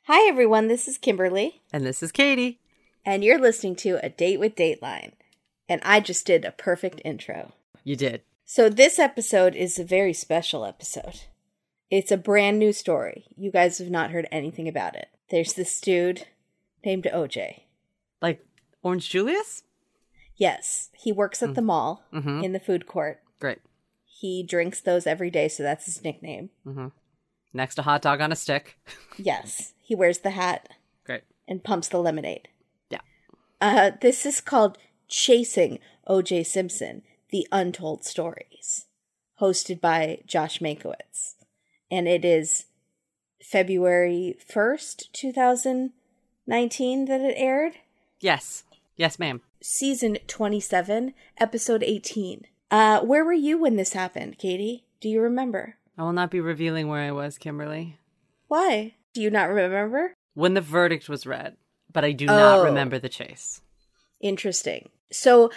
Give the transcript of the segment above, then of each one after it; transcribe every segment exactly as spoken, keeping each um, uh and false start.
Hi, everyone. This is Kimberly. And this is Katie. And you're listening to A Date with Dateline. And I just did a perfect intro. You did. So this episode is a very special episode. It's a brand new story. You guys have not heard anything about it. There's this dude named O J. Like Orange Julius? Yes. He works at mm. the mall mm-hmm. in the food court. Great. He drinks those every day, so that's his nickname. Mm-hmm. Next to hot dog on a stick. Yes. He wears the hat. Great. And pumps the lemonade. Yeah. Uh, this is called Chasing O J Simpson, The Untold Stories, hosted by Josh Mankiewicz. And it is February first, twenty nineteen that it aired? Yes. Yes, ma'am. Season twenty-seven, episode eighteen. Uh, where were you when this happened, Katie? Do you remember? I will not be revealing where I was, Kimberly. Why? Do you not remember? When the verdict was read, but I do oh. not remember the chase. Interesting. So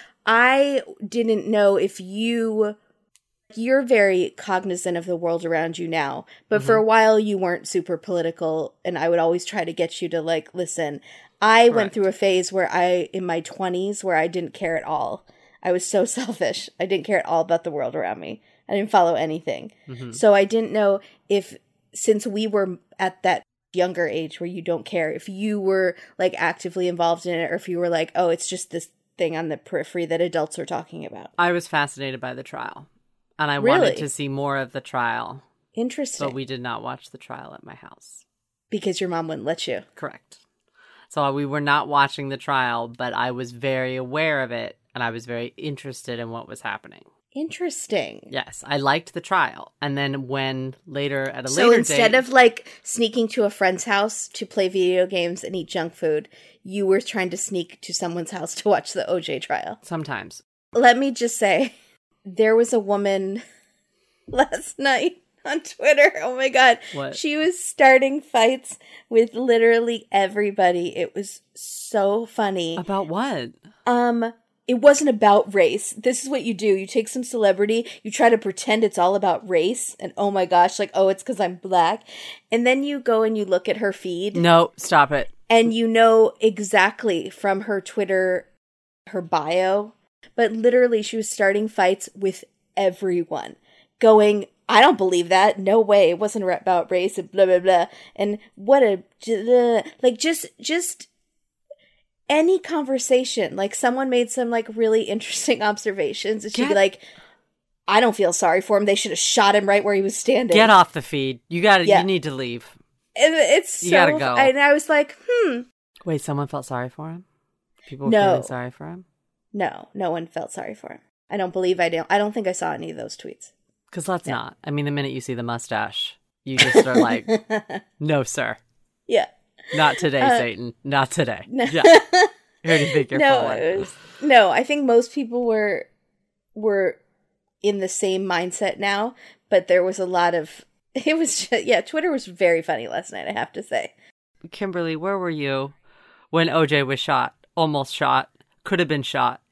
I didn't know if you... You're very cognizant of the world around you now, but mm-hmm. for a while you weren't super political, and I would always try to get you to, like, listen. I Correct. went through a phase where I, in my twenties, where I didn't care at all. I was so selfish. I didn't care at all about the world around me. I didn't follow anything. Mm-hmm. So I didn't know if, since we were at that younger age where you don't care, if you were, like, actively involved in it, or if you were like, oh, it's just this thing on the periphery that adults are talking about. I was fascinated by the trial. And I really? wanted to see more of the trial. Interesting. But we did not watch the trial at my house. Because your mom wouldn't let you. Correct. So we were not watching the trial, but I was very aware of it, and I was very interested in what was happening. Interesting. Yes, I liked the trial. And then when later, at a so later date... So instead of, like, sneaking to a friend's house to play video games and eat junk food, you were trying to sneak to someone's house to watch the O J trial. Sometimes. Let me just say... There was a woman last night on Twitter. Oh my God. What? She was starting fights with literally everybody. It was so funny. About what? Um, it wasn't about race. This is what you do. You take some celebrity, you try to pretend it's all about race, and oh my gosh, like, oh, it's because I'm black. And then you go and you look at her feed. No, stop it. And you know exactly from her Twitter, her bio. But literally, she was starting fights with everyone, going, I don't believe that. No way. It wasn't about race and blah, blah, blah. And what a, like, just, just any conversation. Like, someone made some, like, really interesting observations. And she'd Get- be like, I don't feel sorry for him. They should have shot him right where he was standing. Get off the feed. You got to, yeah. you need to leave. And it's so, you gotta go. And I was like, hmm. Wait, someone felt sorry for him? People were no. feeling sorry for him? No, no one felt sorry for him. I don't believe I don't. I don't think I saw any of those tweets. Because let's yeah. not. I mean, the minute you see the mustache, you just are like, no, sir. Yeah. Not today, uh, Satan. Not today. No. Yeah. Who do you think you're no, fooling? It was, no, I think most people were were in the same mindset now, but there was a lot of. It was just, yeah. Twitter was very funny last night, I have to say. Kimberly, where were you when O J was shot? Almost shot. Could have been shot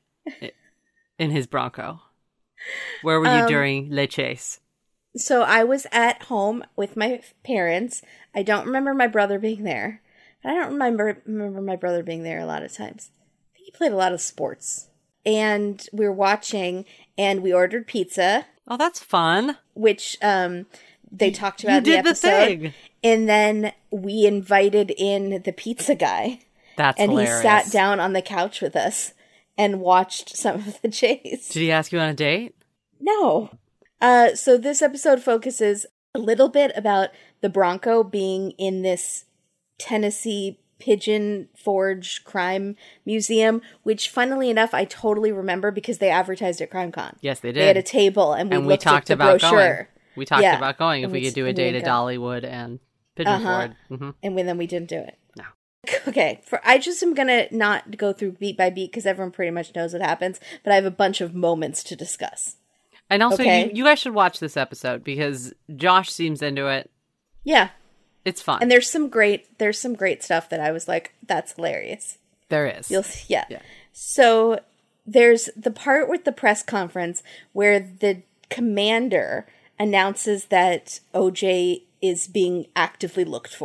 in his Bronco. Where were you um, during Le Chase? So I was at home with my parents. I don't remember my brother being there. I don't remember remember my brother being there a lot of times. I think he played a lot of sports. And we were watching, and we ordered pizza. Oh, that's fun. Which um, they talked about you in the episode. The thing. And then we invited in the pizza guy. That's and hilarious. He sat down on the couch with us and watched some of the chase. Did he ask you on a date? No. Uh, so this episode focuses a little bit about the Bronco being in this Tennessee Pigeon Forge crime museum, which funnily enough, I totally remember because they advertised at CrimeCon. Yes, they did. They had a table and we and looked we talked at the about brochure. Going. We talked yeah. about going if and we, we could do a date at Dollywood and Pigeon uh-huh. Forge. Mm-hmm. And then we didn't do it. No. Okay, for I just am going to not go through beat by beat because everyone pretty much knows what happens, but I have a bunch of moments to discuss. And also, okay? you, you guys should watch this episode because Josh seems into it. Yeah. It's fun. And there's some great there's some great stuff that I was like, that's hilarious. There is. You'll yeah. yeah. So there's the part with the press conference where the commander announces that O J is being actively looked for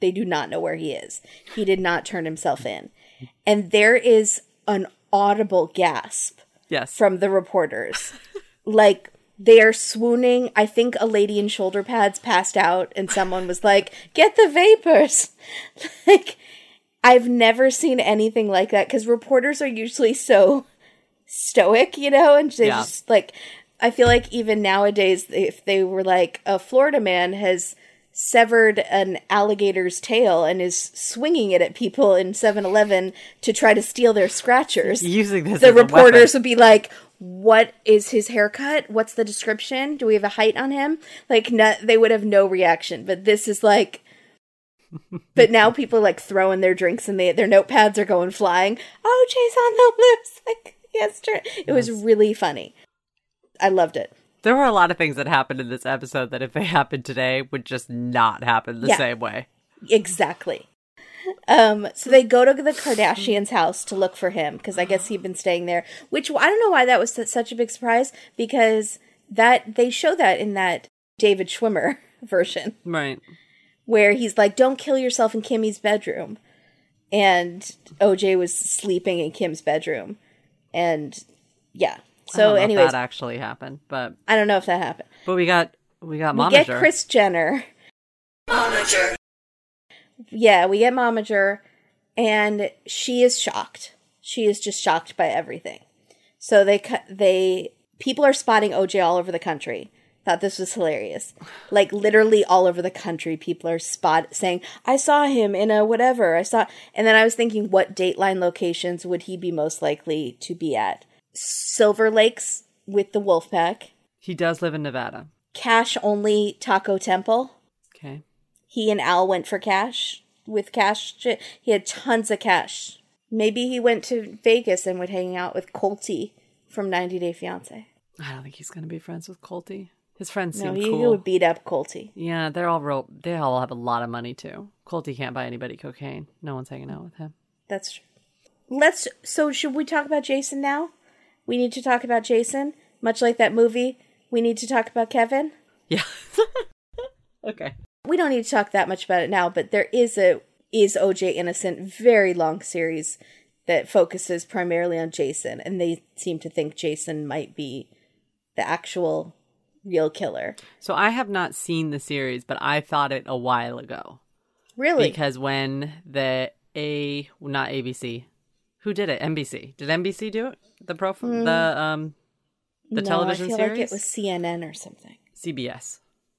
they do not know where he is. He did not turn himself in. And there is an audible gasp yes. from the reporters. Like, they are swooning. I think a lady in shoulder pads passed out and someone was like, get the vapors. Like, I've never seen anything like that because reporters are usually so stoic, you know, and they yeah. just like, I feel like even nowadays, if they were like, a Florida man has severed an alligator's tail and is swinging it at people in seven eleven to try to steal their scratchers, using this the reporters would be like, what is his haircut? What's the description? Do we have a height on him? Like, no, they would have no reaction. But this is like, but now people are like throwing their drinks and they, their notepads are going flying. Oh, Jay's on the loose. Like, yes, it yes. was really funny. I loved it. There were a lot of things that happened in this episode that if they happened today would just not happen the yeah, same way. Exactly. Um, so they go to the Kardashians' house to look for him because I guess he'd been staying there, which I don't know why that was such a big surprise because that they show that in that David Schwimmer version. Right. Where he's like, don't kill yourself in Kimmy's bedroom. And O J was sleeping in Kim's bedroom. And yeah. So I don't know anyways. if that actually happened, but I don't know if that happened. But we got we got we Momager. We get Kris Jenner. Momager. Yeah, we get Momager, and she is shocked. She is just shocked by everything. So they cut. They people are spotting O J all over the country. Thought this was hilarious. Like literally all over the country, people are spot saying, "I saw him in a whatever." I saw, and then I was thinking, what Dateline locations would he be most likely to be at? Silver Lakes with the Wolfpack. He does live in Nevada. Cash Only Taco Temple. Okay. He and Al went for cash with cash. He had tons of cash. Maybe he went to Vegas and would hang out with Colty from ninety Day Fiancé. I don't think he's going to be friends with Colty. His friends no, seem he, cool. he would beat up Colty. Yeah, they're all real. They all have a lot of money too. Colty can't buy anybody cocaine. No one's hanging out with him. That's true. Let's. So should we talk about Jason now? We need to talk about Jason, much like that movie. We need to talk about Kevin. Yeah. Okay. We don't need to talk that much about it now, but there is a Is O J Innocent very long series that focuses primarily on Jason, and they seem to think Jason might be the actual real killer. So I have not seen the series, but I thought it a while ago. Really? Because when the A, not A B C, who did it? N B C. Did N B C do it? The pro, mm. the um, the no, television I feel series? like it was C N N or something. C B S.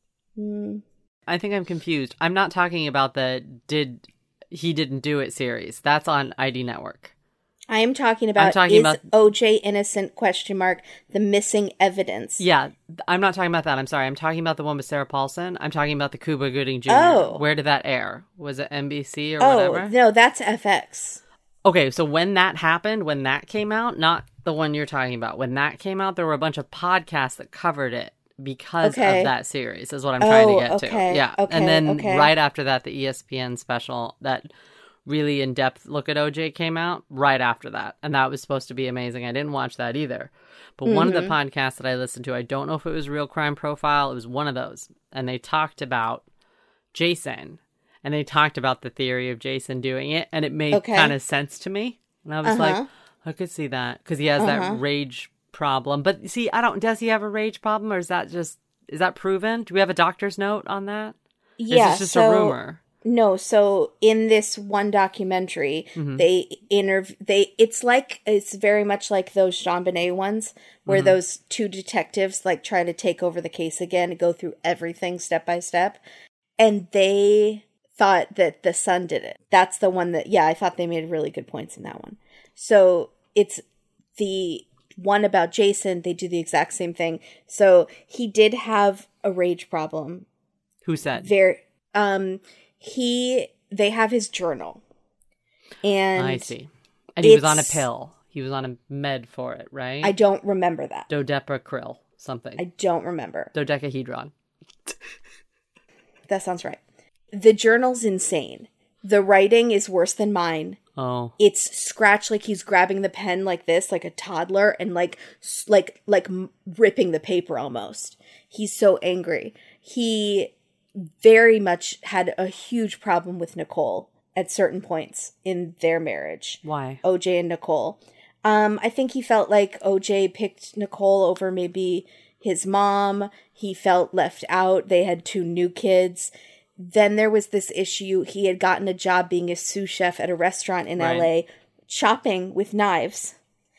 Mm. I think I'm confused. I'm not talking about the did he didn't do it series. That's on I D Network. I am talking about talking is about... O J innocent question mark the missing evidence. Yeah, I'm not talking about that. I'm sorry. I'm talking about the one with Sarah Paulson. I'm talking about the Cuba Gooding Junior Oh. Where did that air? Was it N B C or oh, whatever? No, that's F X. Okay, so when that happened, when that came out, not the one you're talking about, when that came out, there were a bunch of podcasts that covered it because okay. of that series, is what I'm trying oh, to get okay. to. Yeah. Okay, and then okay. right after that, the E S P N special, that really in-depth look at O J came out right after that. And that was supposed to be amazing. I didn't watch that either. But mm-hmm. one of the podcasts that I listened to, I don't know if it was Real Crime Profile, it was one of those. And they talked about Jason. And they talked about the theory of Jason doing it. And it made okay. kind of sense to me. And I was uh-huh. like, I could see that. Because he has uh-huh. that rage problem. But see, I don't, does he have a rage problem? Or is that just, is that proven? Do we have a doctor's note on that? Yeah. Or is this just so, a rumor? No. So in this one documentary, mm-hmm. they interv- they, it's like, it's very much like those JonBenet ones where mm-hmm. those two detectives like try to take over the case again and go through everything step by step. And they thought that the son did it. That's the one that, yeah, I thought they made really good points in that one. So it's the one about Jason, they do the exact same thing. So he did have a rage problem. Who said? Very, um, he, they have his journal. And I see. And he was on a pill. He was on a med for it, right? I don't remember that. Dodecacril, something. I don't remember. Dodecahedron. That sounds right. The journal's insane. The writing is worse than mine. Oh. It's scratched like he's grabbing the pen like this, like a toddler, and like like like ripping the paper almost. He's so angry. He very much had a huge problem with Nicole at certain points in their marriage. Why? O J and Nicole. Um, I think he felt like O J picked Nicole over maybe his mom. He felt left out. They had two new kids. Then there was this issue. He had gotten a job being a sous chef at a restaurant in Right. L A, chopping with knives.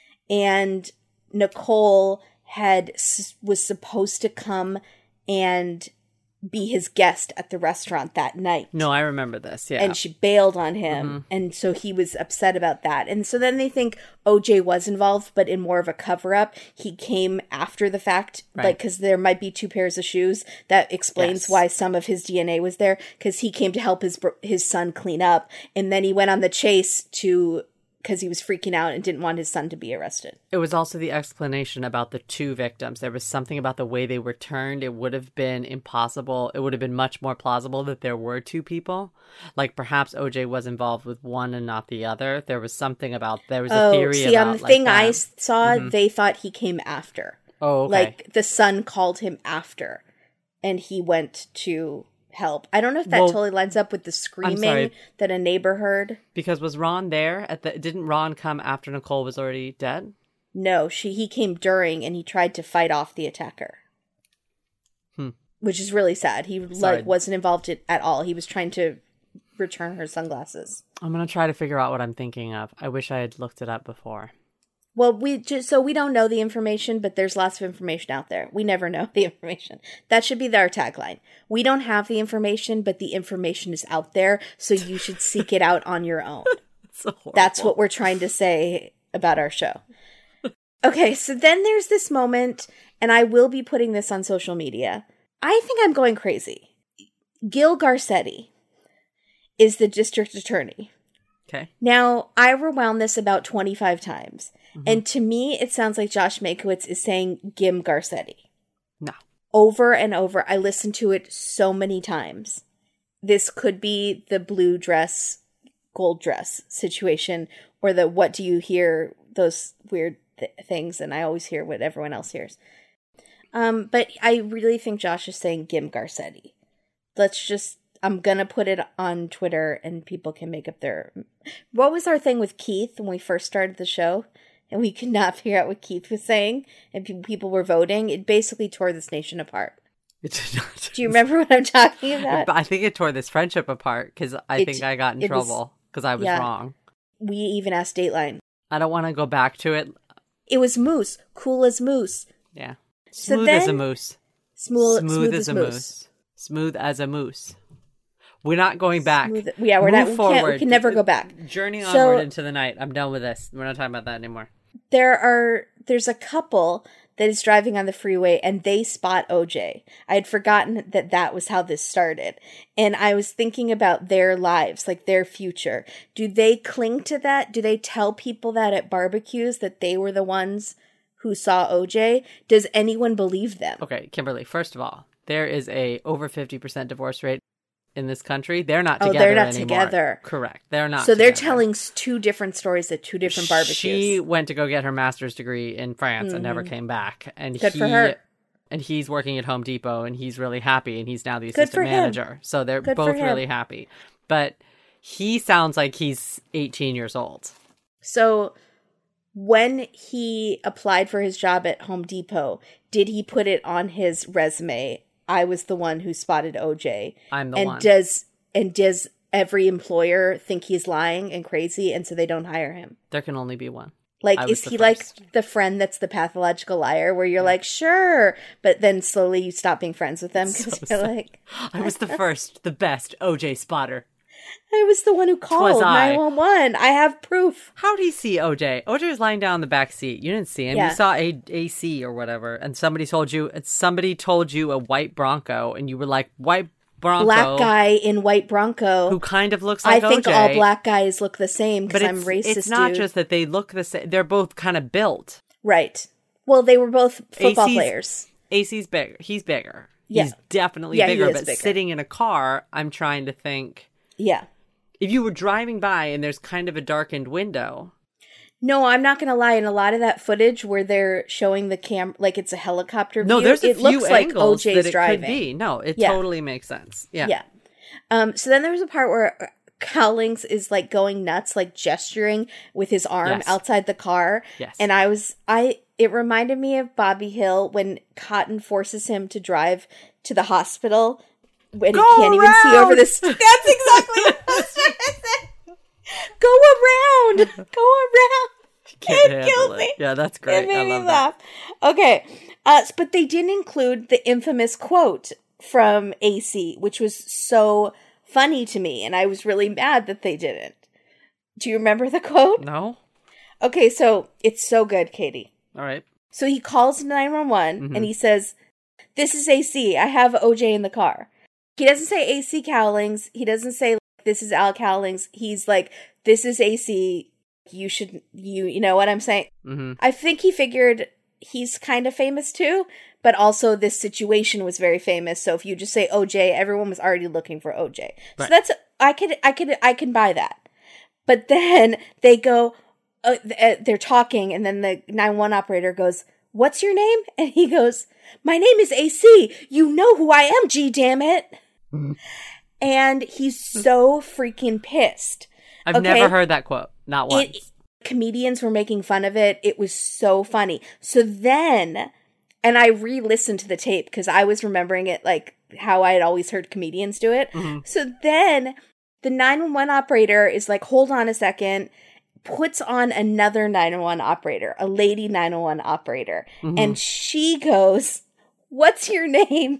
And Nicole had was supposed to come and be his guest at the restaurant that night. No, I remember this. Yeah. And she bailed on him. Mm-hmm. And so he was upset about that. And so then they think O J was involved, but in more of a cover up. He came after the fact, Right. like, because there might be two pairs of shoes. That explains Yes. why some of his D N A was there, because he came to help his bro- his son clean up. And then he went on the chase to, because he was freaking out and didn't want his son to be arrested. It was also the explanation about the two victims. There was something about the way they were turned. It would have been impossible. It would have been much more plausible that there were two people. Like perhaps O J was involved with one and not the other. There was something about, there was a Oh, theory see, about on the like thing that. I s- saw, they thought he came after. Oh, okay. Like, the son called him after, and he went to help. I don't know if that Well, totally lines up with the screaming sorry. that a neighbor heard. Because was Ron there at the, didn't Ron come after Nicole was already dead? No, she he came during, and he tried to fight off the attacker. Hmm. Which is really sad. He Sorry. like wasn't involved in, at all. He was trying to return her sunglasses. I'm going to try to figure out what I'm thinking of. I wish I had looked it up before. Well, we just so we don't know the information, but there's lots of information out there. We never know the information. That should be our tagline. We don't have the information, but the information is out there, so you should seek it out on your own. So horrible. That's what we're trying to say about our show. Okay, so then there's this moment, and I will be putting this on social media. I think I'm going crazy. Gil Garcetti is the district attorney. Okay. Now, I rewound this about twenty-five times, mm-hmm. and to me, it sounds like Josh Mankiewicz is saying Gim Garcetti. No. Over and over. I listened to it so many times. This could be the blue dress, gold dress situation, or the what do you hear, those weird th- things, and I always hear what everyone else hears. Um, but I really think Josh is saying Gim Garcetti. Let's just... I'm going to put it on Twitter and people can make up their... What was our thing with Keith when we first started the show? And we could not figure out what Keith was saying and pe- people were voting. It basically tore this nation apart. It did not. Do you remember what I'm talking about? I think it tore this friendship apart because I It- think I got in it was- trouble because I was yeah. wrong. We even asked Dateline. I don't want to go back to it. It was moose. Cool as moose. Yeah. So Smooth as a then- moose. Smooth, Smooth, as, a moose. Smooth as a moose. We're not going back. Smooth, yeah, we're Move not. We, forward. can't, we can never go back. Journey So- onward into the night. I'm done with this. We're not talking about that anymore. There are. There's a couple that is driving on the freeway and they spot O J. I had forgotten that that was how this started. And I was thinking about their lives, like their future. Do they cling to that? Do they tell people that at barbecues that they were the ones who saw O J? Does anyone believe them? Okay, Kimberly, first of all, there is a over fifty percent divorce rate in this country. They're not Oh, together they're not anymore. together. Correct. They're not So they're together. telling s- two different stories at two different barbecues. She went to go get her master's degree in France and never came back. And Good he, for her. And he's working at Home Depot and he's really happy and he's now the Good for assistant him. manager. So they're Good for both him. really happy. But he sounds like he's eighteen years old. So when he applied for his job at Home Depot, did he put it on his resume? I was the one who spotted O J. I'm the and one. does and does every employer think he's lying and crazy and so they don't hire him? There can only be one. Like, I was is the he like first. the friend that's the pathological liar where you're like, sure, but then slowly you stop being friends with them because So you're sad. like, I was the first, the best O J spotter. I was the one who called I. nine one one. I have proof. How do you see O J? O J was lying down in the back seat. You didn't see him. Yeah. You saw a AC or whatever, and somebody told you. Somebody told you a white Bronco, and you were like, "White Bronco." Black guy in white Bronco. who kind of looks I like think O J. all black guys look the same because But I'm it's, racist. it's not dude. just that they look the same. They're both kind of built. Right. Well, they were both football A C's players. A C's bigger. He's bigger. Yeah. He's definitely Yeah, he bigger. is But bigger. sitting in a car, I'm trying to think. Yeah. If you were driving by and there's kind of a darkened window. No, I'm not going to lie. In a lot of that footage where they're showing the cam, like it's a helicopter view, no, there's a it few looks like angles O J's that it driving. could be. No, it Yeah. totally makes sense. Yeah. Yeah. Um, so then there was a part where Cowlings is like going nuts, like gesturing with his arm Yes. outside the car. Yes. And I was, I, it reminded me of Bobby Hill when Cotton forces him to drive to the hospital when Go he can't even see over around! this. That's exactly what I was trying to say. Go around. Go around. Can't It handle killed it. me. Yeah, that's great. It made I me love laugh. Okay. Uh, but they didn't include the infamous quote from A C, which was so funny to me, and I was really mad that they didn't. Do you remember the quote? that. No? Okay, so it's so good, Katie. All right. So he calls nine one one Mhm. and he says, "This is A C. I have O J in the car." He doesn't say A C Cowlings. He doesn't say, "This is Al Cowlings." He's like, "This is A C. You should, you, you know what I'm saying?" Mm-hmm. I think he figured he's kind of famous too, but also this situation was very famous. So if you just say O J, everyone was already looking for O J. So Right. that's, I could, I could, I can buy that. But then they go, uh, they're talking, and then the nine one one operator goes, "What's your name?" And he goes, "My name is A C. You know who I am, G damn it." And he's so freaking pissed. I've Okay. never heard that quote. Not once. It, comedians were making fun of it. It was so funny. So then, and I re-listened to the tape because I was remembering it like how I had always heard comedians do it. Mm-hmm. So then the nine one one operator is like, "Hold on a second," puts on another nine one one operator, a lady nine one one operator. Mhm. And she goes, "What's your name?"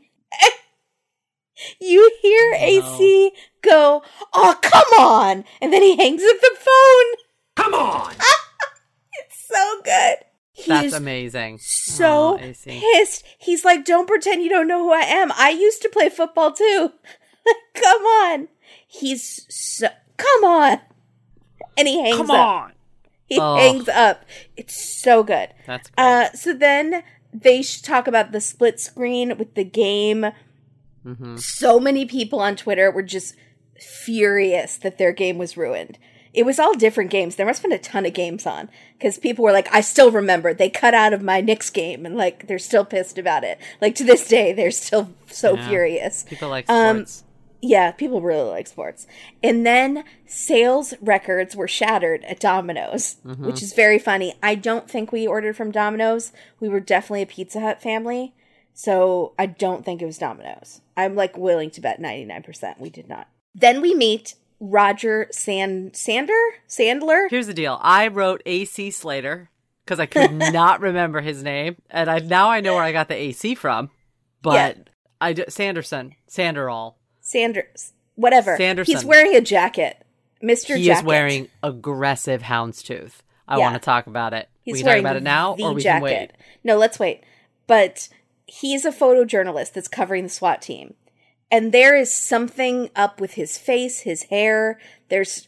You hear No. A C go, "Oh, come on." And then he hangs up the phone. Come on! It's so good. He That's is amazing. so Oh, A C. pissed. He's like, "Don't pretend you don't know who I am. I used to play football too." Come on. He's so, come on. And he hangs Come up. on! He Oh. hangs up. It's so good. That's great. Uh, so then they should talk about the split screen with the game. mm-hmm. So many people on Twitter were just furious that their game was ruined. It was all different games. There must have been a ton of games on because people were like, "I still remember they cut out of my Knicks game," and like they're still pissed about it. Like to this day, they're still so Yeah. furious. People like Um, sports. Yeah, people really like sports. And then sales records were shattered at Domino's, Mm-hmm. which is very funny. I don't think we ordered from Domino's. We were definitely a Pizza Hut family. So I don't think it was Domino's. I'm like willing to bet ninety-nine percent we did not. Then we meet Roger Sand Sander Sandler. Here's the deal. I wrote A C Slater because I could not remember his name, and I now I know where I got the A C from. But Yeah. I d- Sanderson, Sanderall. Sanders. Whatever. Sanderson. He's wearing a jacket. Mister He Jacket. is wearing aggressive houndstooth. I Yeah. want to talk about it. He's we can talk wearing about it now, the or we jacket. can wait. No, let's wait. But he's a photojournalist that's covering the SWAT team. And there is something up with his face, his hair. There's,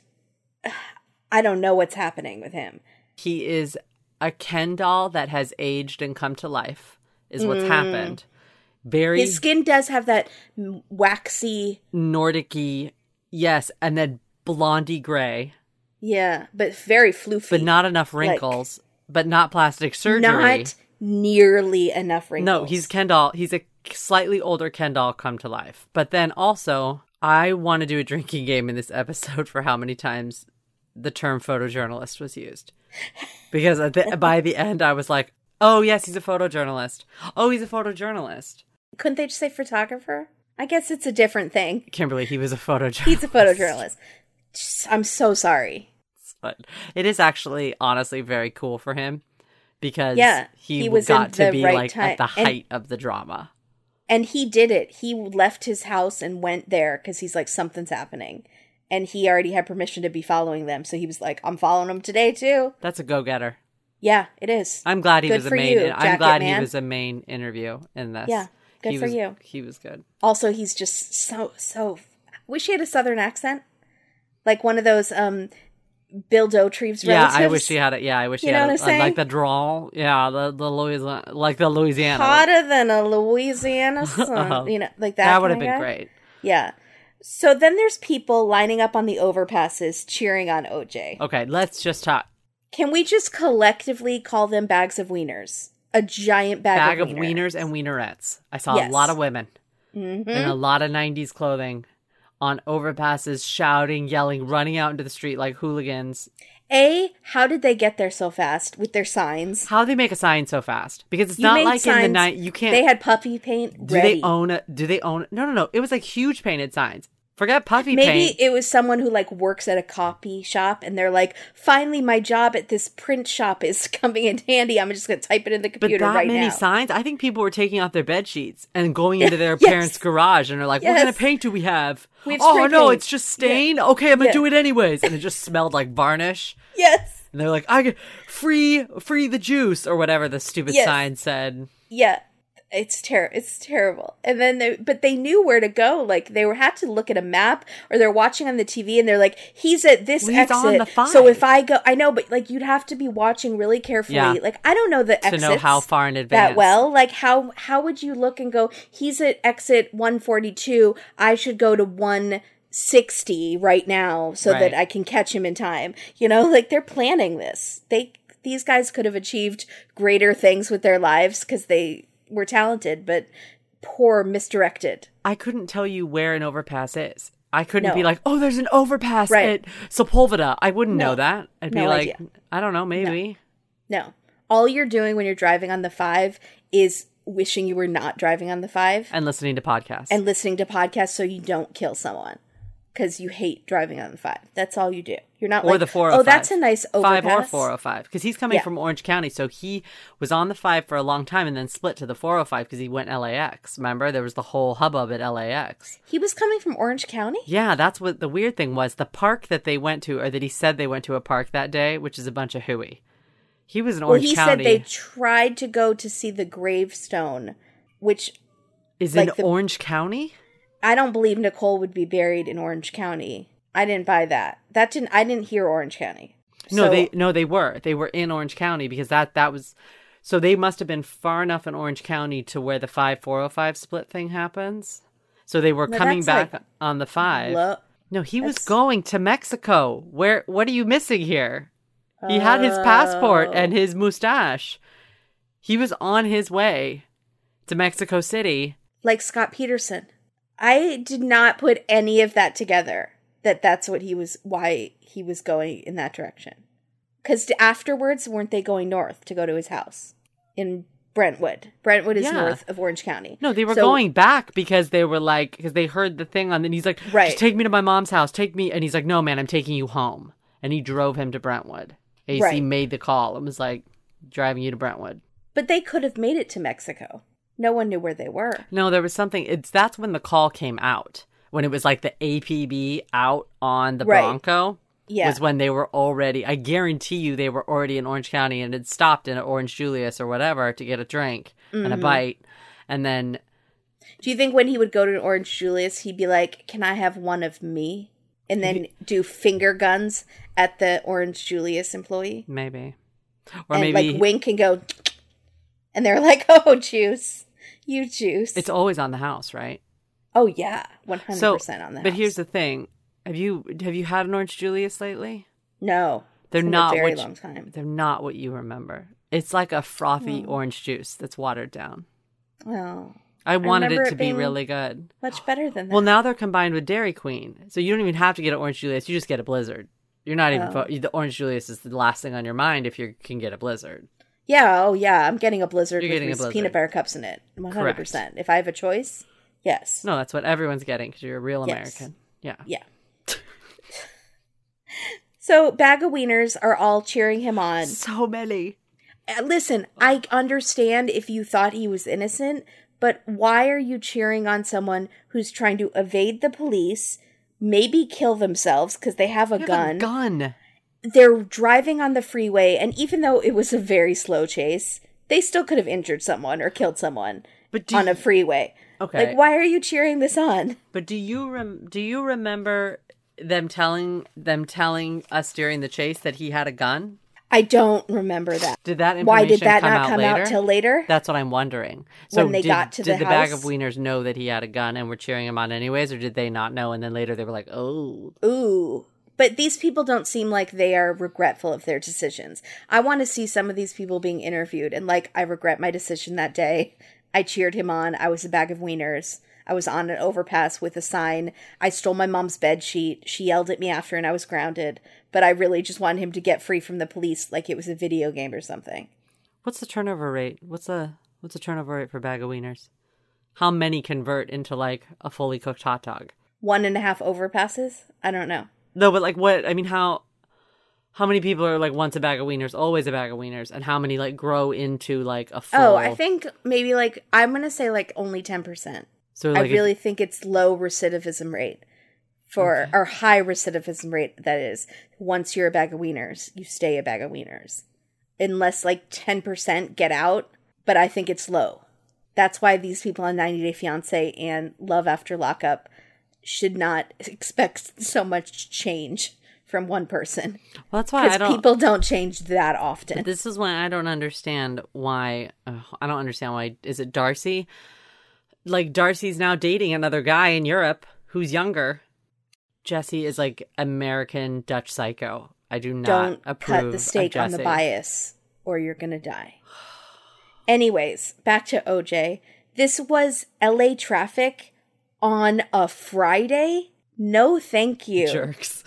I don't know what's happening with him. He is a Ken doll that has aged and come to life, is what's Mm. happened. Very His skin does have that waxy, Nordic-y, yes, and then blondie gray, yeah, but very floofy. but not enough wrinkles, but not plastic surgery. Not nearly enough wrinkles. No, he's Ken doll. He's a slightly older Ken doll come to life. But then also, I want to do a drinking game in this episode for how many times the term photojournalist was used. Because at the, by the end, I was like, oh, yes, he's a photojournalist. Oh, he's a photojournalist. Couldn't they just say photographer? I guess it's a different thing. Kimberly, he was a photojournalist. He's a photojournalist. Just- I'm so sorry. But it is actually, honestly, very cool for him. Because Yeah, he, he was got in to the be right like time. at the And- height of the drama. And he did it. He left his house and went there because he's like, something's happening. And he already had permission to be following them. So he was like, I'm following them today too. That's a go-getter. Yeah, it is. I'm glad he Good was a for main. you, I'm Jacket glad Man. he was a main interview in this. Yeah, good He for was- you. He was good. Also, he's just so, so. Wish he had a southern accent. Like one of those um, Bill Dauterive's Yeah, relatives. I wish he had it. Yeah, I wish You he know had what it. I'm saying? Like the drawl. Yeah, the the Louisiana, like the Louisiana. Hotter than a Louisiana sun. You know, like that. That would have kinda been guy. great. Yeah. So then there's people lining up on the overpasses cheering on O J. Okay, let's just talk. Can we just collectively call them bags of wieners? A giant bag, bag of, of wieners. wieners and wienerettes. I saw Yes. a lot of women Mm-hmm. in a lot of nineties clothing on overpasses, shouting, yelling, running out into the street like hooligans. A, how did they get there so fast with their signs? How do they make a sign so fast? Because it's You not made like in the signs- night. You can't. They had puppy paint do ready. they own it? Do they own it? No, no, no. It was like huge painted signs. Forget puffy Maybe paint. it was someone who like works at a copy shop and they're like, finally my job at this print shop is coming in handy. I'm just going to type it in the But computer that right many now. signs? I think people were taking off their bed sheets and going into their Yes. parents' garage and they're like, Yes. what kind of paint do we have? We have oh, spray no, paint." it's just stain? Okay, I'm going to Yeah. do it anyways. And it just smelled like varnish. Yes. And they're like, I get free, free the juice or whatever the stupid Yes. sign said. Yeah. It's ter- It's terrible. And then, they, but they knew where to go. Like they were had to look at a map, or they're watching on the T V, and they're like, "He's at this Well, he's exit." on the five. So if I go, I know, but like you'd have to be watching really carefully. Yeah. Like I don't know the To exits know how far in advance. that well. Like how how would you look and go? He's at exit one forty-two. I should go to one sixty right now so Right. that I can catch him in time. You know, like they're planning this. They these guys could have achieved greater things with their lives because they were talented, but poor misdirected. I couldn't tell you where an overpass is. I couldn't No. be like, oh, there's an overpass Right. at Sepulveda. I wouldn't No. know that. I'd be No like, idea. I don't know, maybe. No. All you're doing when you're driving on the five is wishing you were not driving on the five And listening to podcasts. and listening to podcasts so you don't kill someone because you hate driving on the five. That's all you do. You're not or like, the four oh five. oh, that's a nice overpass. Five or four oh five. Because he's coming Yeah. from Orange County. So he was on the five for a long time and then split to the four oh five because he went L A X. Remember? There was the whole hubbub at L A X. He was coming from Orange County? Yeah, that's what the weird thing was. The park that they went to, or that he said they went to a park that day, which is a bunch of hooey. He was in Well, Orange he County. said they tried to go to see the gravestone, which is like in the- Orange County? I don't believe Nicole would be buried in Orange County. I didn't buy that. That didn't. I didn't hear Orange County. No, So- they no, they were. They were in Orange County because that that was so they must have been far enough in Orange County to where the five four oh five split thing happens. So they were No, coming that's back like on the five. Lo- no, he was that's- going to Mexico. Where what are you missing here? He had his passport Oh. and his mustache. He was on his way to Mexico City. like Scott Peterson. I did not put any of that together. That that's what he was. Why he was going in that direction. Because afterwards, weren't they going north to go to his house in Brentwood? Brentwood is Yeah. north of Orange County. No, they were So- going back because they were like, because they heard the thing on, and he's like, Right. just take me to my mom's house, take me. And he's like, no, man, I'm taking you home. And he drove him to Brentwood. A C Right. made the call and was like, driving you to Brentwood. But they could have made it to Mexico. No one knew where they were. No, there was something, it's that's when the call came out. When it was like the A P B out on the Right. Bronco. Yeah. Was when they were already, I guarantee you they were already in Orange County and had stopped in Orange Julius or whatever to get a drink and a Mhm. bite. And then, Do you think when he would go to Orange Julius, he'd be like, "Can I have one of me?" And then do finger guns at the Orange Julius employee, maybe. Or and maybe. like wink and go, and they're like, "Oh, juice, you juice." It's always on the house, right? Oh yeah, one hundred So, percent on that. but here's the thing: have you have you had an Orange Julius lately? no, They're it's been not a very what long you, time. they're not what you remember. It's like a frothy Oh. orange juice that's watered down. Well, I wanted remember it it to be being- really good. much better than that. Well, now they're combined with Dairy Queen, so you don't even have to get an Orange Julius. You just get a Blizzard. You're not even Oh. fo- the Orange Julius is the last thing on your mind if you can get a Blizzard. yeah, oh yeah, I'm getting a Blizzard You're with getting a Reese's Blizzard. peanut butter cups in it. One hundred percent. If I have a choice, yes. No, that's what everyone's getting because you're a real Yes. American. Yeah. Yeah. So, Bag of Wieners are all cheering him on. So many. Uh, Listen, I understand if you thought he was innocent, but why are you cheering on someone who's trying to evade the police, maybe kill themselves because they have a You have gun? a gun. They're driving on the freeway, and even though it was a very slow chase, they still could have injured someone or killed someone But do on you- a freeway. Okay. Like, why are you cheering this on? But do you rem- do you remember them telling them telling us during the chase that he had a gun? I don't remember that. Did that information Why did that come not out come later? out till later? That's what I'm wondering. So When they did, got to did the the bag house? of wieners know that he had a gun and were cheering him on anyways, or did they not know and then later they were like, oh, Ooh, But these people don't seem like they are regretful of their decisions. I want to see some of these people being interviewed and like, I regret my decision that day. I cheered him on. I was a bag of wieners. I was on an overpass with a sign. I stole my mom's bed sheet. She yelled at me after and I was grounded. But I really just wanted him to get free from the police like it was a video game or something. What's the turnover rate? What's the what's the turnover rate for a bag of wieners? How many convert into like a fully cooked hot dog? One and a half overpasses? I don't know. No, but like what? I mean, how how many people are like once a bag of wieners, always a bag of wieners, and how many like grow into like a full? Oh, I think maybe like I'm gonna say like only ten percent. So like I really if... think it's low recidivism rate for okay. or high recidivism rate. That is, once you're a bag of wieners, you stay a bag of wieners, unless like ten percent get out. But I think it's low. That's why these people on ninety Day Fiancé and Love After Lockup should not expect so much change from one person. Well, that's why I don't. People don't change that often. But this is why I don't understand why. Uh, I don't understand why. Is it Darcy? Like Darcy's now dating another guy in Europe who's younger. Jesse is like American Dutch psycho. I do not don't approve cut the stake of on the bias, or you're gonna die. Anyways, back to O J. This was L A traffic on a Friday? No, thank you. Jerks.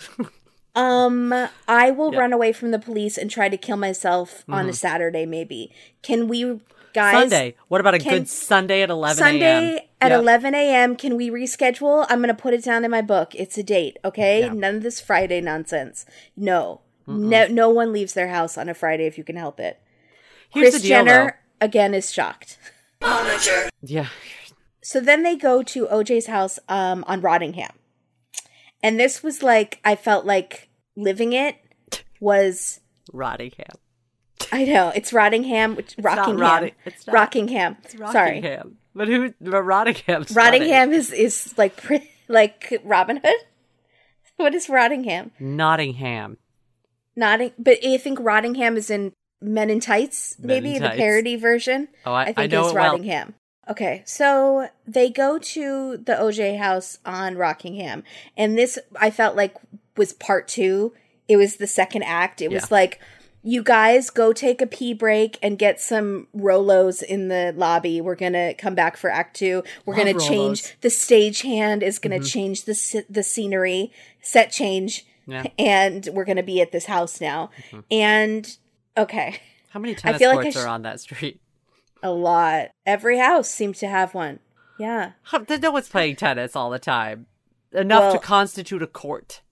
um, I will yep. run away from the police and try to kill myself mm-hmm. on a Saturday, maybe. Can we, guys? Sunday. What about a can, good Sunday at eleven a.m.? Sunday at yep. eleven a.m. Can we reschedule? I'm going to put it down in my book. It's a date, okay? Yeah. None of this Friday nonsense. No. Mm-mm. No no one leaves their house on a Friday if you can help it. Here's Kris the deal, Jenner, though. again, is shocked. Manager. Yeah. So then they go to O J's house um, on Rottingham. And this was like, I felt like living it was... Rottingham. I know. It's Rottingham. It's Rockingham. Not Rotting- it's not, Rockingham. It's Rockingham. Sorry. But who... But Rottingham's Rottingham is, is like like Robin Hood? What is Rottingham? Nottingham. Notting... But I think Rottingham is in Men in Tights, maybe? in the Tights. parody version? Oh, I, I think I know it's it well. Rottingham. Okay, so they go to the O J house on Rockingham, and this, I felt like, was part two. It was the second act. It yeah. was like, you guys go take a pee break and get some Rolos in the lobby. We're going to come back for act two. We're going to change, the stagehand is going to mm-hmm. change the the scenery, set change, yeah. and we're going to be at this house now. Mm-hmm. And, okay. How many tennis I feel courts like I sh- are on that street? A lot. Every house seems to have one. Yeah. No one's playing tennis all the time. Enough well, to constitute a court.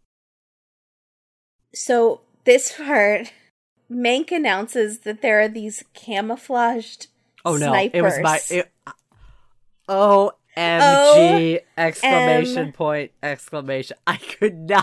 So this part, Mank announces that there are these camouflaged oh, no. snipers. It was my... It, O M G! Exclamation point, exclamation. I could not...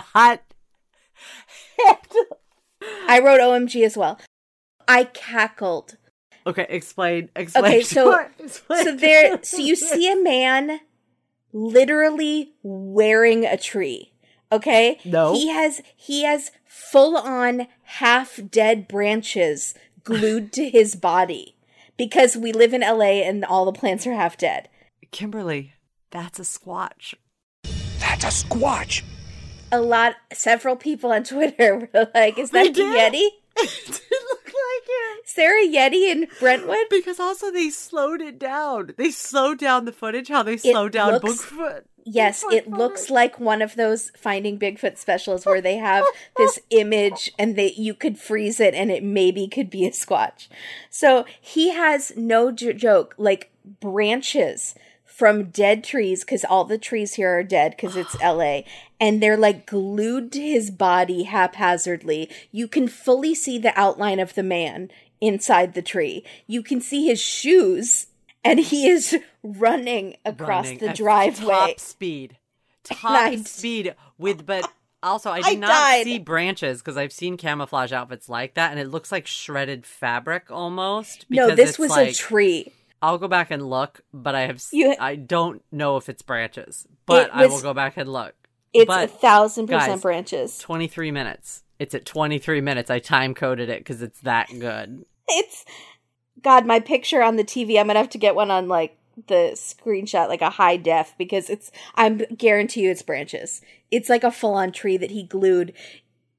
I wrote O M G as well. I cackled. Okay, explain. Explain. Okay, so explain. so there, so you see a man literally wearing a tree. Okay, no, he has he has full on half dead branches glued to his body because we live in L A and all the plants are half dead. Kimberly, that's a squatch. That's a squatch. A lot, several people on Twitter were like, "Is that a Yeti?" It look like it. Is there a Yeti in Brentwood? Because also they slowed it down. They slowed down the footage, how they slowed down looks, Bigfoot. Yes, Bigfoot it footage. looks like one of those Finding Bigfoot specials where they have this image and they you could freeze it and it maybe could be a Squatch. So he has, no j- joke, like branches from dead trees, because all the trees here are dead because it's L A, and they're like glued to his body haphazardly. You can fully see the outline of the man inside the tree. You can see his shoes, and he is running across running the at driveway. Top speed. Top I, speed with, but also I did I not died. see branches because I've seen camouflage outfits like that, and it looks like shredded fabric almost. No, this it's was like, a tree. I'll go back and look, but I have You, I don't know if it's branches, but was, I will go back and look. It's but, a thousand percent guys, branches. twenty-three minutes. It's at twenty-three minutes. I time coded it because it's that good. It's, God, my picture on the T V, I'm going to have to get one on like the screenshot, like a high def, because it's, I'm guarantee you it's branches. It's like a full on tree that he glued.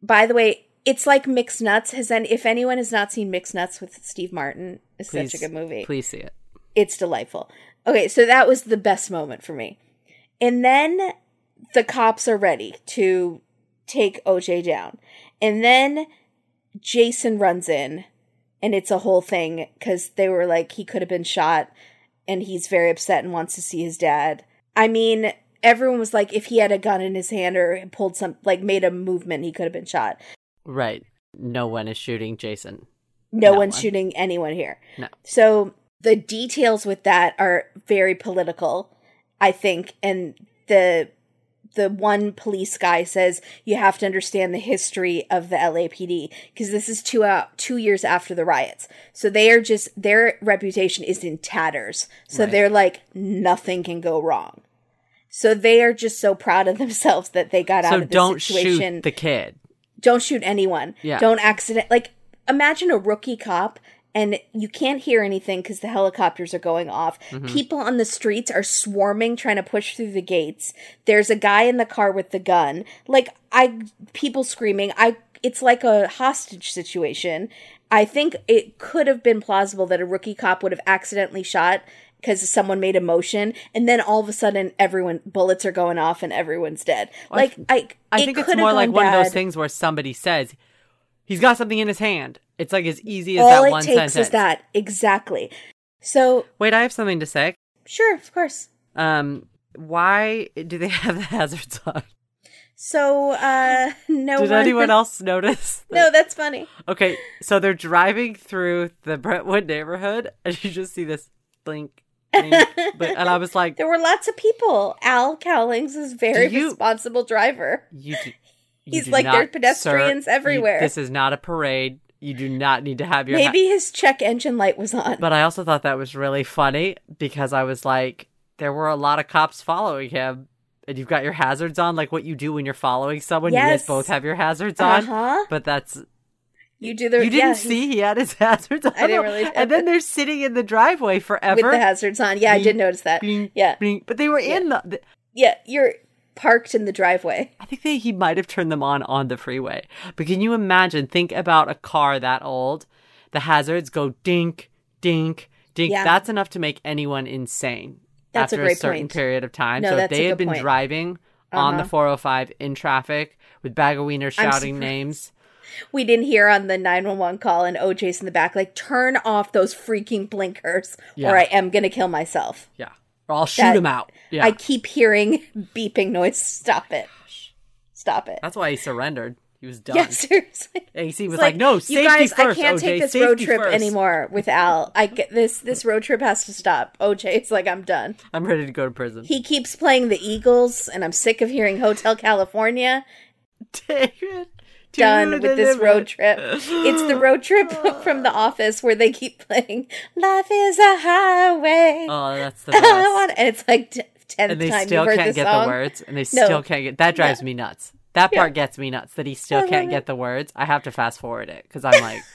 by the way, it's like Mixed Nuts. Has any, if anyone has not seen Mixed Nuts with Steve Martin, it's Please, such a good movie. Please see it. It's delightful. Okay, so that was the best moment for me. And then the cops are ready to take O J down. And then Jason runs in, and it's a whole thing because they were like, he could have been shot, and he's very upset and wants to see his dad. I mean, everyone was like, if he had a gun in his hand or pulled some, like made a movement, he could have been shot. Right. No one is shooting Jason. No, no one's one. shooting anyone here. No. So the details with that are very political, I think. And the the one police guy says you have to understand the history of the L A P D because this is two out two years after the riots. So they are just, their reputation is in tatters. So Right. they're like, nothing can go wrong. So they are just so proud of themselves that they got So out of this don't situation. shoot the kid. Don't shoot anyone. Yeah. Don't accident. Like, imagine a rookie cop and you can't hear anything because the helicopters are going off. Mm-hmm. People on the streets are swarming, trying to push through the gates. There's a guy in the car with the gun. Like, I, people screaming. I, it's like a hostage situation. I think it could have been plausible that a rookie cop would have accidentally shot because someone made a motion, and then all of a sudden, everyone bullets are going off and everyone's dead. Well, like, I, I it think it's could have more like gone one of those bad. things where somebody says, he's got something in his hand. It's like as easy as All that it one takes sentence. is that. Exactly. So, Wait, I have something to say. sure, of course. Um, why do they have the hazards on? So, uh, no Did one... anyone else notice? that- No, that's funny. Okay, so they're driving through the Brentwood neighborhood, and you just see this blink, blink, blink, and I was like, There were lots of people. Al Cowlings is a very Do you- responsible driver. "You, do, you He's do like, not, there are pedestrians sir, you- everywhere." this is not a parade. You do not need to have your." Maybe his check engine light was on. But I also thought that was really funny because I was like, there were a lot of cops following him. And you've got your hazards on, like what you do when you're following someone. You Yes. guys both have your hazards on. Uh-huh. But that's... You do the... You didn't yeah, see he had his hazards on? I didn't really- And then they're sitting in the driveway forever. with the hazards on. Yeah, I did notice that. Bing, Yeah. bing. But they were in the... the Yeah, you're parked in the driveway. I think they, he might have turned them on on the freeway. But can you imagine, think about a car that old. The hazards go dink, dink, dink. Yeah. That's enough to make anyone insane. That's a after great a certain point. period of time. No, so if that's a they had good been point. driving on Uh-huh. the four oh five in traffic with bag of wieners I'm shouting surprised. names. We didn't hear on the nine one one call and O J's in the back, like, turn off those freaking blinkers Yeah. or I am going to kill myself. Yeah. Or I'll shoot That- him out. Yeah. I keep hearing beeping noise. Stop it. Stop it. That's why he surrendered. He was done. Yeah, seriously. A C was It's like, no, safety you guys, first, I can't O J, take this safety road trip first." anymore with Al. I get this. This road trip has to stop. O J's like, I'm done. I'm ready to go to prison. He keeps playing the Eagles, and I'm sick of hearing Hotel California. David. to Done the with this limit. road trip. It's the road trip from The Office where they keep playing "Life is a Highway." Oh, that's the I best. want- and it's like t- tenth And they time still you've heard can't this get song. the words. And they No. still can't get... That drives Yeah. me nuts. That part Yeah. gets me nuts, that he still I can't love get it. the words. I have to fast forward it, because I'm like...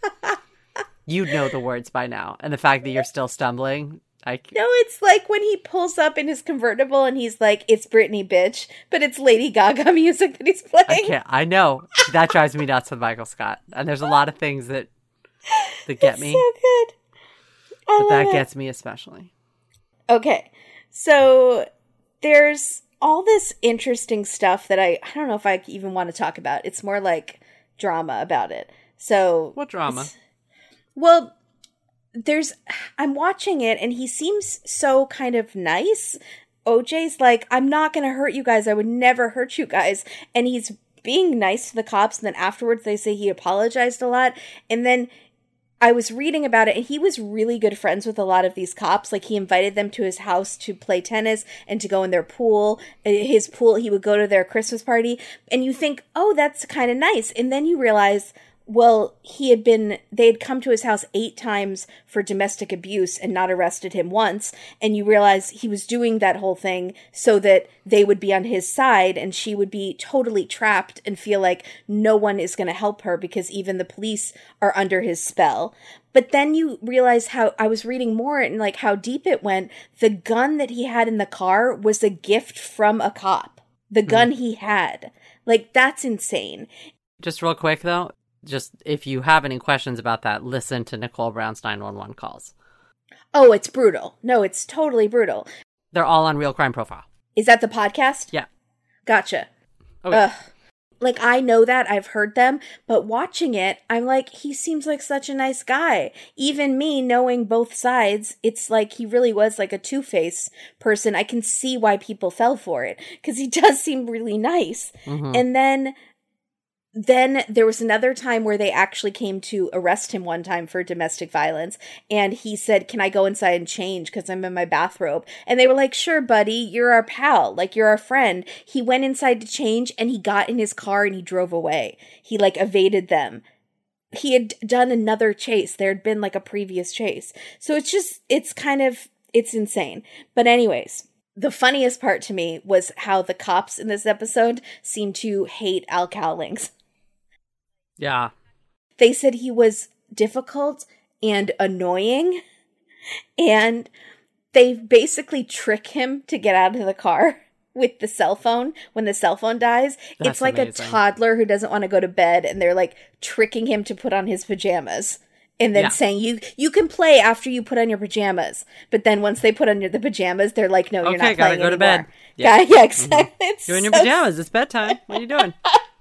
You'd know the words by now. And the fact that you're still stumbling... I, No, it's like when he pulls up in his convertible and he's like, "It's Britney, bitch," but it's Lady Gaga music that he's playing. I can't. I know. That drives me nuts with Michael Scott. And there's a lot of things that that get It's me. so good. I But love that it. gets me especially. Okay, so there's all this interesting stuff that I I don't know if I even want to talk about. It's more like drama about it. So What drama? it's- Well, there's I'm watching it and he seems so kind of nice. O J's like, "I'm not going to hurt you guys. I would never hurt you guys." And he's being nice to the cops, and then afterwards they say he apologized a lot. And then I was reading about it, and he was really good friends with a lot of these cops. Like, he invited them to his house to play tennis and to go in their pool. His pool, he would go to their Christmas party. And you think, oh, that's kind of nice. And then you realize, well, he had been, they had come to his house eight times for domestic abuse and not arrested him once. And you realize he was doing that whole thing so that they would be on his side and she would be totally trapped and feel like no one is going to help her because even the police are under his spell. But then you realize how, I was reading more and like how deep it went. The gun that he had in the car was a gift from a cop. The gun he had. Like, that's insane. Just real quick, though, just if you have any questions about that, listen to Nicole Brown's nine one one calls. Oh, it's brutal. No, it's totally brutal. They're all on Real Crime Profile. Is that the podcast? Yeah. Gotcha. Okay. Ugh. Like, I know that. I've heard them. But watching it, I'm like, he seems like such a nice guy. Even me, knowing both sides, it's like he really was like a two-face person. I can see why people fell for it. Because he does seem really nice. Mm-hmm. And then... Then there was another time where they actually came to arrest him one time for domestic violence. And he said, can I go inside and change because I'm in my bathrobe? And they were like, sure, buddy, you're our pal. Like, you're our friend. He went inside to change and he got in his car and he drove away. He like evaded them. He had done another chase. There had been like a previous chase. So it's just, it's kind of, it's insane. But anyways, the funniest part to me was how the cops in this episode seemed to hate Al Cowlings. Yeah. They said he was difficult and annoying, and they basically trick him to get out of the car with the cell phone when the cell phone dies. That's it's like amazing. A toddler who doesn't want to go to bed, and they're like tricking him to put on his pajamas. And then yeah. saying, you you can play after you put on your pajamas. But then once they put on your, the pajamas, they're like, no, okay, you're not playing gotta go anymore. to bed. Yeah, yeah, yeah exactly. Mm-hmm. You're in your so pajamas. It's bedtime. What are you doing?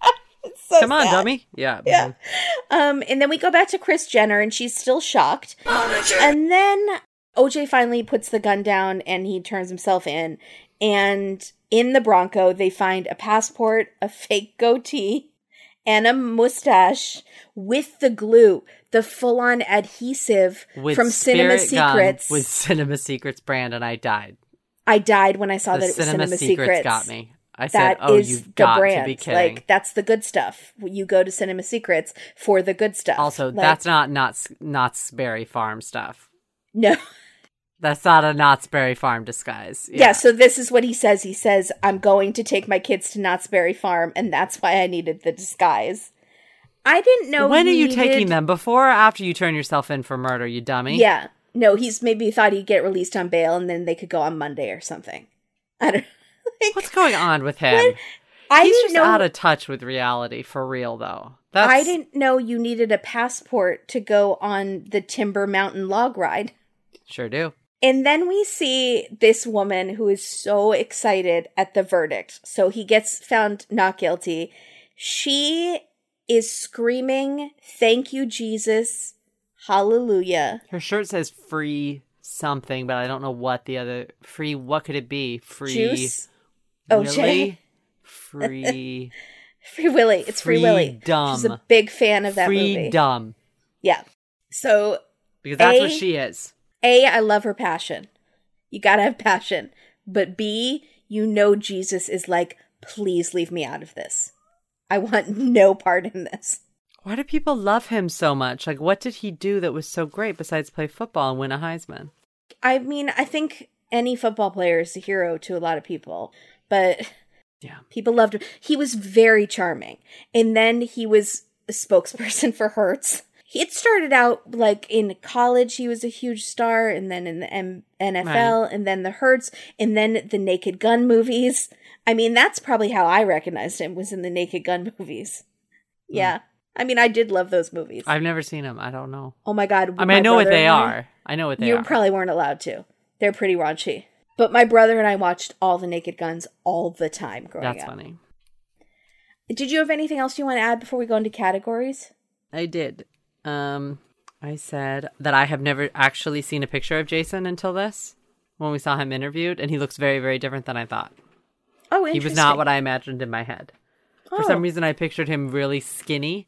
So Come on, sad. dummy. Yeah. Yeah. Mm-hmm. Um, and then we go back to Kris Jenner, and she's still shocked. And then O J finally puts the gun down, and he turns himself in. And in the Bronco, they find a passport, a fake goatee, and a mustache with the glue, the full-on adhesive with from Cinema Secrets. With Cinema Secrets brand, and I died. I died when I saw the that it was Cinema, Cinema Secrets. Secrets. Got me. I That said, "Oh, is you've the got brand. to be kidding!" Like, that's the good stuff. You go to Cinema Secrets for the good stuff. Also, like, that's not Knott's Knott's Berry Farm stuff. No. That's not a Knott's Berry Farm disguise. Yeah. yeah, so this is what he says. He says, I'm going to take my kids to Knott's Berry Farm, and that's why I needed the disguise. I didn't know When are you needed... taking them? Before or after you turn yourself in for murder, you dummy? Yeah. No, he's maybe thought he'd get released on bail, and then they could go on Monday or something. I don't like, What's going on with him? What? I He's didn't just know... out of touch with reality, for real, though. That's... I didn't know you needed a passport to go on the Timber Mountain log ride. Sure do. And then we see this woman who is so excited at the verdict. So he gets found not guilty. She is screaming, "Thank you, Jesus. Hallelujah." Her shirt says free something, but I don't know what the other... Free... What could it be? Free... Juice? O J? Willy? Free... Free Willy. It's Free, Free Willy. Dumb. She's a big fan of that Free movie. Dumb. Yeah. So... Because that's A, what she is. A, I love her passion. You gotta have passion. But B, you know Jesus is like, please leave me out of this. I want no part in this. Why do people love him so much? Like, what did he do that was so great besides play football and win a Heisman? I mean, I think any football player is a hero to a lot of people. But yeah, people loved him. He was very charming. And then he was a spokesperson for Hertz. It started out like in college, he was a huge star, and then in the M- N F L, right. And then the Hertz, and then the Naked Gun movies. I mean, that's probably how I recognized him, was in the Naked Gun movies. Yeah. Mm. I mean, I did love those movies. I've never seen them. I don't know. Oh my God. I mean, I know what they are. I know what they you are. You probably weren't allowed to. They're pretty raunchy. But my brother and I watched all the Naked Guns all the time growing that's up. That's funny. Did you have anything else you want to add before we go into categories? I did. Um, I said that I have never actually seen a picture of Jason until this, when we saw him interviewed, and he looks very, very different than I thought. Oh, interesting. He was not what I imagined in my head. Oh. For some reason, I pictured him really skinny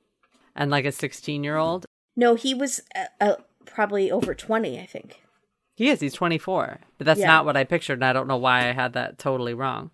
and like a sixteen-year-old. No, he was uh, uh, probably over twenty, I think. He is. He's twenty-four. But that's yeah. not what I pictured, and I don't know why I had that totally wrong.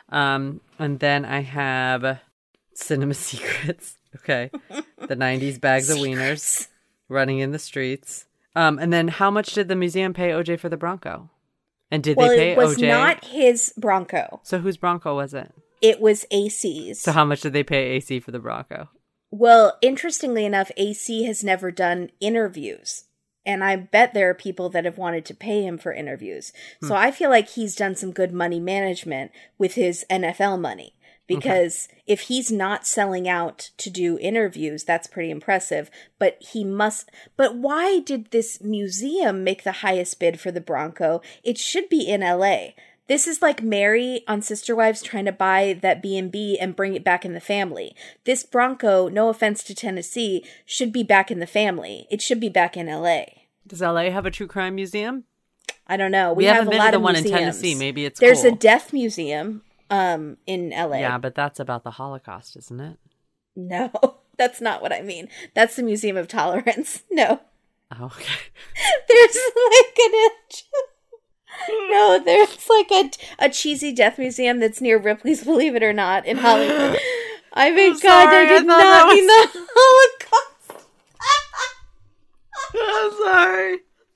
Um, and then I have Cinema Secrets. Okay. The nineties bags of wieners running in the streets. Um, and then how much did the museum pay O J for the Bronco? And did well, they pay O J? Well, it was not his Bronco. So whose Bronco was it? It was A C's. So how much did they pay A C for the Bronco? Well, interestingly enough, A C has never done interviews. And I bet there are people that have wanted to pay him for interviews. Hmm. So I feel like he's done some good money management with his N F L money. because okay. if he's not selling out to do interviews, that's pretty impressive. But he must. But why did this museum make the highest bid for the Bronco? It should be in L A. This is like Mary on Sister Wives trying to buy that B and B and bring it back in the family. This Bronco, no offense to Tennessee, should be back in the family. It should be back in L A. Does L A have a true crime museum? I don't know. We, we have haven't a been lot to the of one museums. in Tennessee. Maybe it's There's cool. a death museum um, in L A. Yeah, but that's about the Holocaust, isn't it? No, that's not what I mean. That's the Museum of Tolerance. No. Oh, okay. There's like an... No, there's like a, a cheesy death museum that's near Ripley's Believe It or Not in Hollywood. I mean, God, sorry, I did I not was... mean the Holocaust. I'm sorry.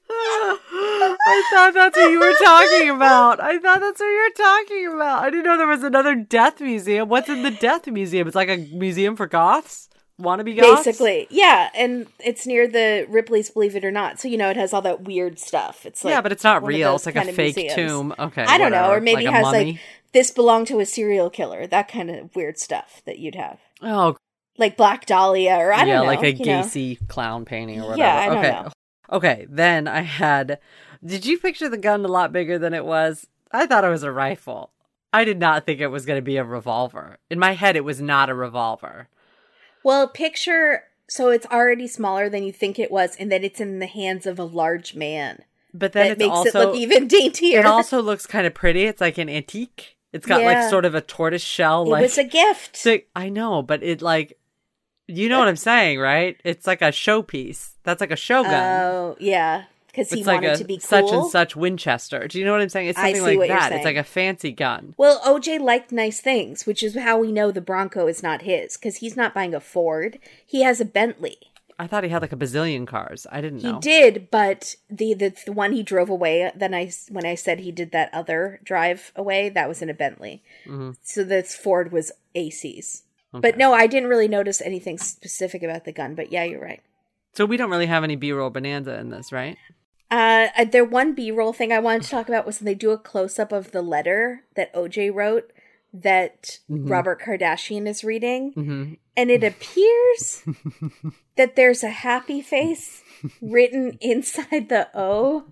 I thought that's what you were talking about. I thought that's what you were talking about. I didn't know there was another death museum. What's in the death museum? It's like a museum for goths? Wannabe goths? Basically, yeah. And it's near the Ripley's Believe It or Not. So, you know, it has all that weird stuff. It's like yeah, but it's not real. It's like a fake museums. tomb. Okay. I don't whatever. know. Or maybe like it has mummy? like, this belonged to a serial killer. That kind of weird stuff that you'd have. Oh. Like Black Dahlia or I don't yeah, know. Yeah, like a you know? Gacy clown painting or whatever. Yeah, I don't okay. know. Okay, then I had... Did you picture the gun a lot bigger than it was? I thought it was a rifle. I did not think it was going to be a revolver. In my head, it was not a revolver. Well, picture... So it's already smaller than you think it was, and then it's in the hands of a large man. But then that it's makes also... it look even daintier. It also looks kind of pretty. It's like an antique. It's got yeah. like sort of a tortoise shell. It like, was a gift. So, I know, but it like... You know what I'm saying, right? It's like a showpiece. That's like a show gun. Oh, yeah. Because he it's wanted like a to be cool. such and such Winchester. Do you know what I'm saying? It's something I see like what you're that. saying. It's like a fancy gun. Well, O J liked nice things, which is how we know the Bronco is not his. Because he's not buying a Ford. He has a Bentley. I thought he had like a bazillion cars. I didn't know. He did, but the, the the one he drove away, then I, when I said he did that other drive away, that was in a Bentley. Mm-hmm. So this Ford was A C's. Okay. But no, I didn't really notice anything specific about the gun. But yeah, you're right. So we don't really have any B-roll bonanza in this, right? Uh, there one B-roll thing I wanted to talk about was they do a close-up of the letter that O J wrote that mm-hmm. Robert Kardashian is reading. Mm-hmm. And it appears that there's a happy face written inside the O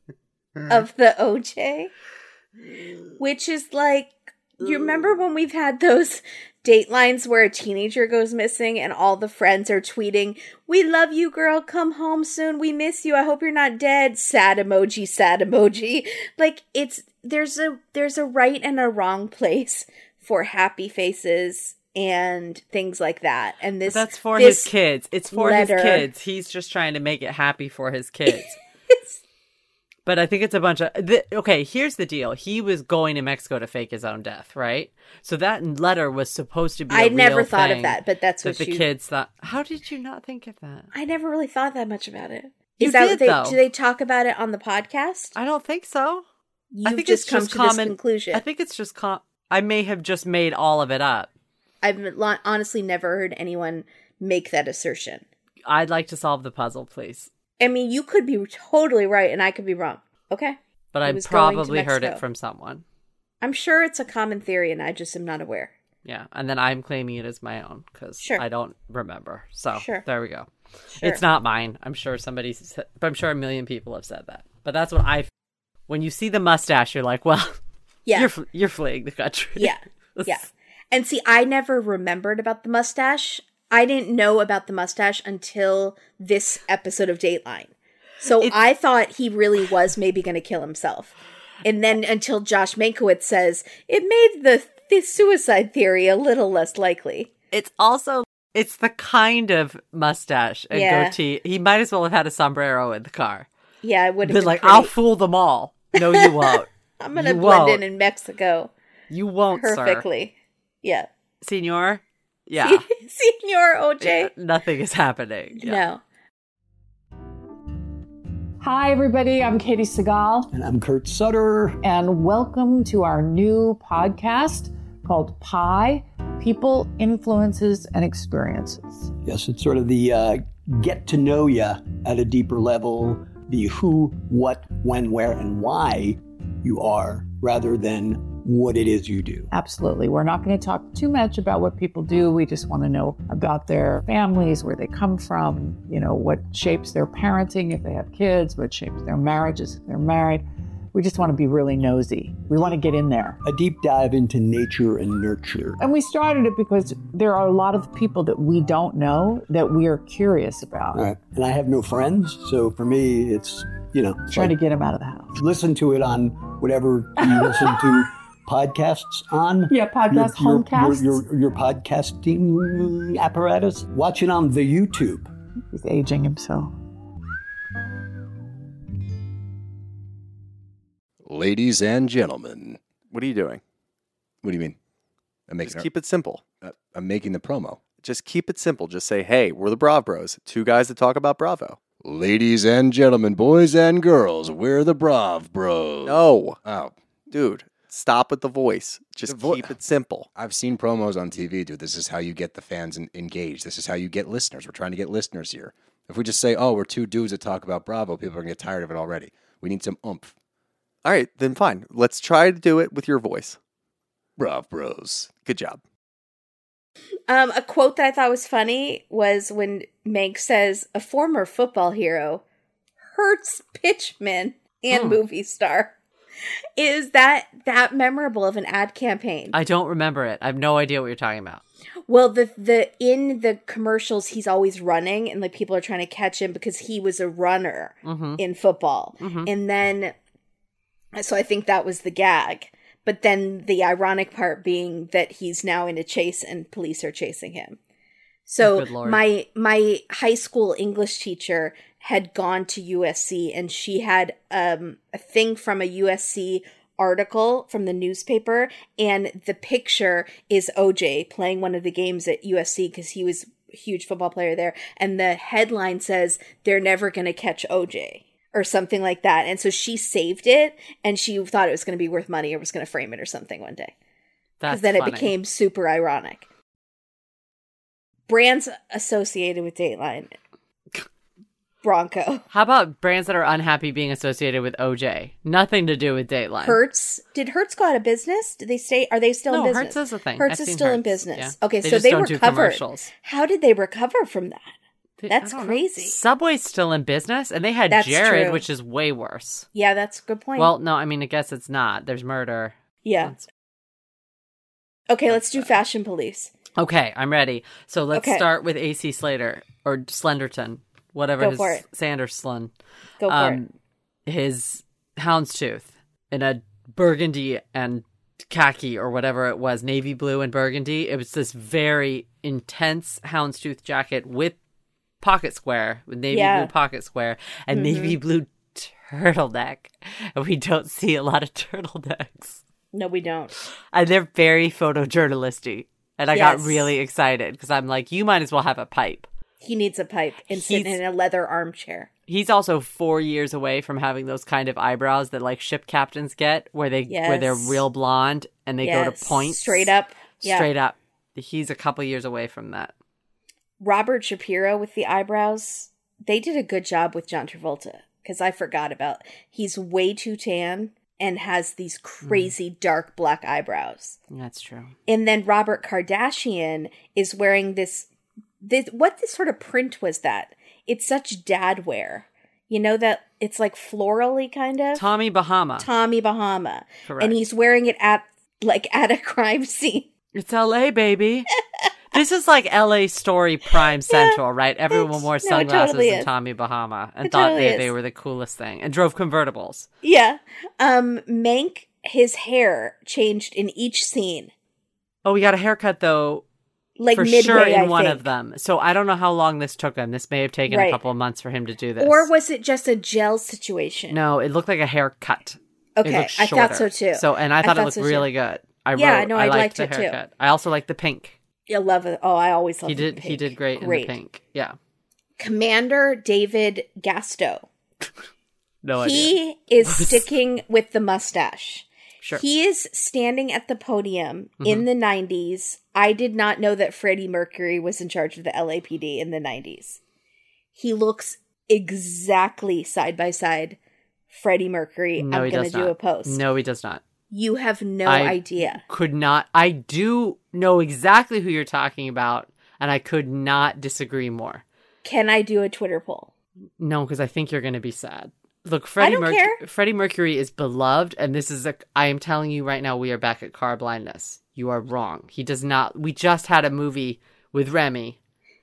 of the O J. Which is like, you remember when we've had those Datelines where a teenager goes missing and all the friends are tweeting, "We love you, girl. Come home soon. We miss you. I hope you're not dead." Sad emoji, sad emoji. Like it's there's a there's a right and a wrong place for happy faces and things like that. And this but that's for this his kids. It's for letter, his kids. He's just trying to make it happy for his kids. But I think it's a bunch of... Th- okay, here's the deal. He was going to Mexico to fake his own death, right? So that letter was supposed to be I never thought of that, but that's what that the you... kids thought. How did you not think of that? I never really thought that much about it. You Is that did, what they, though. Do they talk about it on the podcast? I don't think so. You've I think just it's come just to common, this conclusion. I think it's just... Com- I may have just made all of it up. I've honestly never heard anyone make that assertion. I'd like to solve the puzzle, please. I mean, you could be totally right and I could be wrong. Okay? But I probably heard it from someone. I'm sure it's a common theory and I just am not aware. Yeah, and then I'm claiming it as my own because sure. I don't remember. So sure. there we go. Sure. It's not mine. I'm sure somebody, I'm sure a million people have said that. But that's what I, when you see the mustache, you're like, well, yeah. you're you're fleeing the country. Yeah, yeah. And see, I never remembered about the mustache. I didn't know about the mustache until this episode of Dateline. So it's, I thought he really was maybe going to kill himself. And then until Josh Mankiewicz says, it made the, the suicide theory a little less likely. It's also, it's the kind of mustache and yeah. goatee. He might as well have had a sombrero in the car. Yeah, it would have been, been like, pretty. I'll fool them all. No, you won't. I'm going to blend in in Mexico. You won't, perfectly. Sir. Yeah. Senor? Yeah. Senor O J? Nothing is happening. Yeah. No. Hi, everybody. I'm Katie Segal. And I'm Kurt Sutter. And welcome to our new podcast called Pi, People, Influences, and Experiences. Yes, it's sort of the uh, get to know you at a deeper level, the who, what, when, where, and why you are, rather than what it is you do. Absolutely. We're not going to talk too much about what people do. We just want to know about their families, where they come from, you know, what shapes their parenting if they have kids, what shapes their marriages if they're married. We just want to be really nosy. We want to get in there. A deep dive into nature and nurture. And we started it because there are a lot of people that we don't know that we are curious about. Right. And I have no friends, so for me, it's, you know. Trying like, to get them out of the house. Listen to it on whatever you listen to podcasts on. Yeah, podcast, your, your, homecasts. Your, your, your podcasting apparatus. Watch it on the YouTube. He's aging himself. Ladies and gentlemen. What are you doing? What do you mean? I'm making Just a- keep it simple. uh, I'm making the promo. Just keep it simple. Just say, hey, we're the Brav Bros. Two guys that talk about Bravo. Ladies and gentlemen, boys and girls, we're the Brav Bros. No. Oh, Dude, stop with the voice. Just The vo- keep it simple. I've seen promos on T V, dude. This is how you get the fans en- engaged. This is how you get listeners. We're trying to get listeners here. If we just say, oh, we're two dudes that talk about Bravo, people are going to get tired of it already. We need some oomph. All right, then fine. Let's try to do it with your voice. Brav Bros. Good job. Um, a quote that I thought was funny was when Meg says, a former football hero, Hertz pitchman and Hmm. movie star. Is that that memorable of an ad campaign? I don't remember it. I have no idea what you're talking about. Well, the the in the commercials, he's always running, and like people are trying to catch him because he was a runner Mm-hmm. in football. Mhm. And then, so I think that was the gag. But then the ironic part being that he's now in a chase and police are chasing him. So Good Lord. my my high school English teacher had gone to U S C, and she had um, a thing from a U S C article from the newspaper, and the picture is O J playing one of the games at U S C because he was a huge football player there, and the headline says, "They're never going to catch O J." Or something like that. And so she saved it, and she thought it was going to be worth money or was going to frame it or something one day. That's Because then funny. it became super ironic. Brands associated with Dateline. Bronco. How about brands that are unhappy being associated with O J? Nothing to do with Dateline. Hertz. Did Hertz go out of business? Did they stay? Are they still No, in business? Hertz is a thing. Hertz I've is seen still in Hertz, business. yeah. Okay, They so just they don't do recovered. commercials. How did they recover from that? They- That's I don't know. crazy. Subway's still in business, and they had That's Jared, true. which is way worse. Yeah, that's a good point. Well, no, I mean, I guess it's not. There's murder. yeah. That's- Okay, let's do Fashion Police. Okay, I'm ready. So let's Okay. start with A C Slater or Slenderton, whatever Go his for it. Sanderson. Go for um, his houndstooth in a burgundy and khaki or whatever it was, navy blue and burgundy. It was this very intense houndstooth jacket with pocket square, with navy Yeah. blue pocket square and Mhm. navy blue turtleneck. And we don't see a lot of turtlenecks. it. No, we don't. And they're very photojournalisty. And I got Yes. really excited because I'm like, you might as well have a pipe. He needs a pipe and sit He's- in a leather armchair. He's also four years away from having those kind of eyebrows that like ship captains get, where they where they're Yes. real blonde and they go Yes. to points Straight up. Yeah. Straight up. He's a couple years away from that. Robert Shapiro with the eyebrows. They did a good job with John Travolta because I forgot about. He's way too tan and has these crazy dark black eyebrows. That's true. And then Robert Kardashian is wearing this. This what this sort of print was that? It's such dad wear. You know that it's like florally kind of. Tommy Bahama. Tommy Bahama. Correct. And he's wearing it at like at a crime scene. It's L A, baby. This is like L A Story Prime Central, right? Everyone it's- wore no, it sunglasses totally and is. Tommy Bahama and It thought totally they, is. they were the coolest thing and drove convertibles. Yeah. Um Mank, his hair changed in each scene. Oh, we got a haircut though. Like for midway, sure in I one think. of them. So I don't know how long this took him. This may have taken Right. a couple of months for him to do this. Or was it just a gel situation? No, it looked like a haircut. It Okay, looked I thought shorter. so too. So, and I I thought, it thought looked so too. really good. I Yeah, wrote, no, I I liked liked the it too. haircut. I also like the pink. I love it. Oh, I always love He the did. He pink. did great, Great. in the pink. Yeah. Commander David Gasto. No idea. He is sticking with the mustache. Sure. He is standing at the podium Mm-hmm. in the nineties. I did not know that Freddie Mercury was in charge of the L A P D in the nineties. He looks exactly side by side Freddie Mercury. No, I'm he going to does do not. a post. No, he does not. You have no I idea. Could not. I do know exactly who you're talking about, and I could not disagree more. Can I do a Twitter poll? No, because I think you're going to be sad. Look, Freddie, I don't Merc- care. Freddie Mercury is beloved, and this is a. I am telling you right now, we are back at car blindness. You are wrong. He does not. We just had a movie with Remy.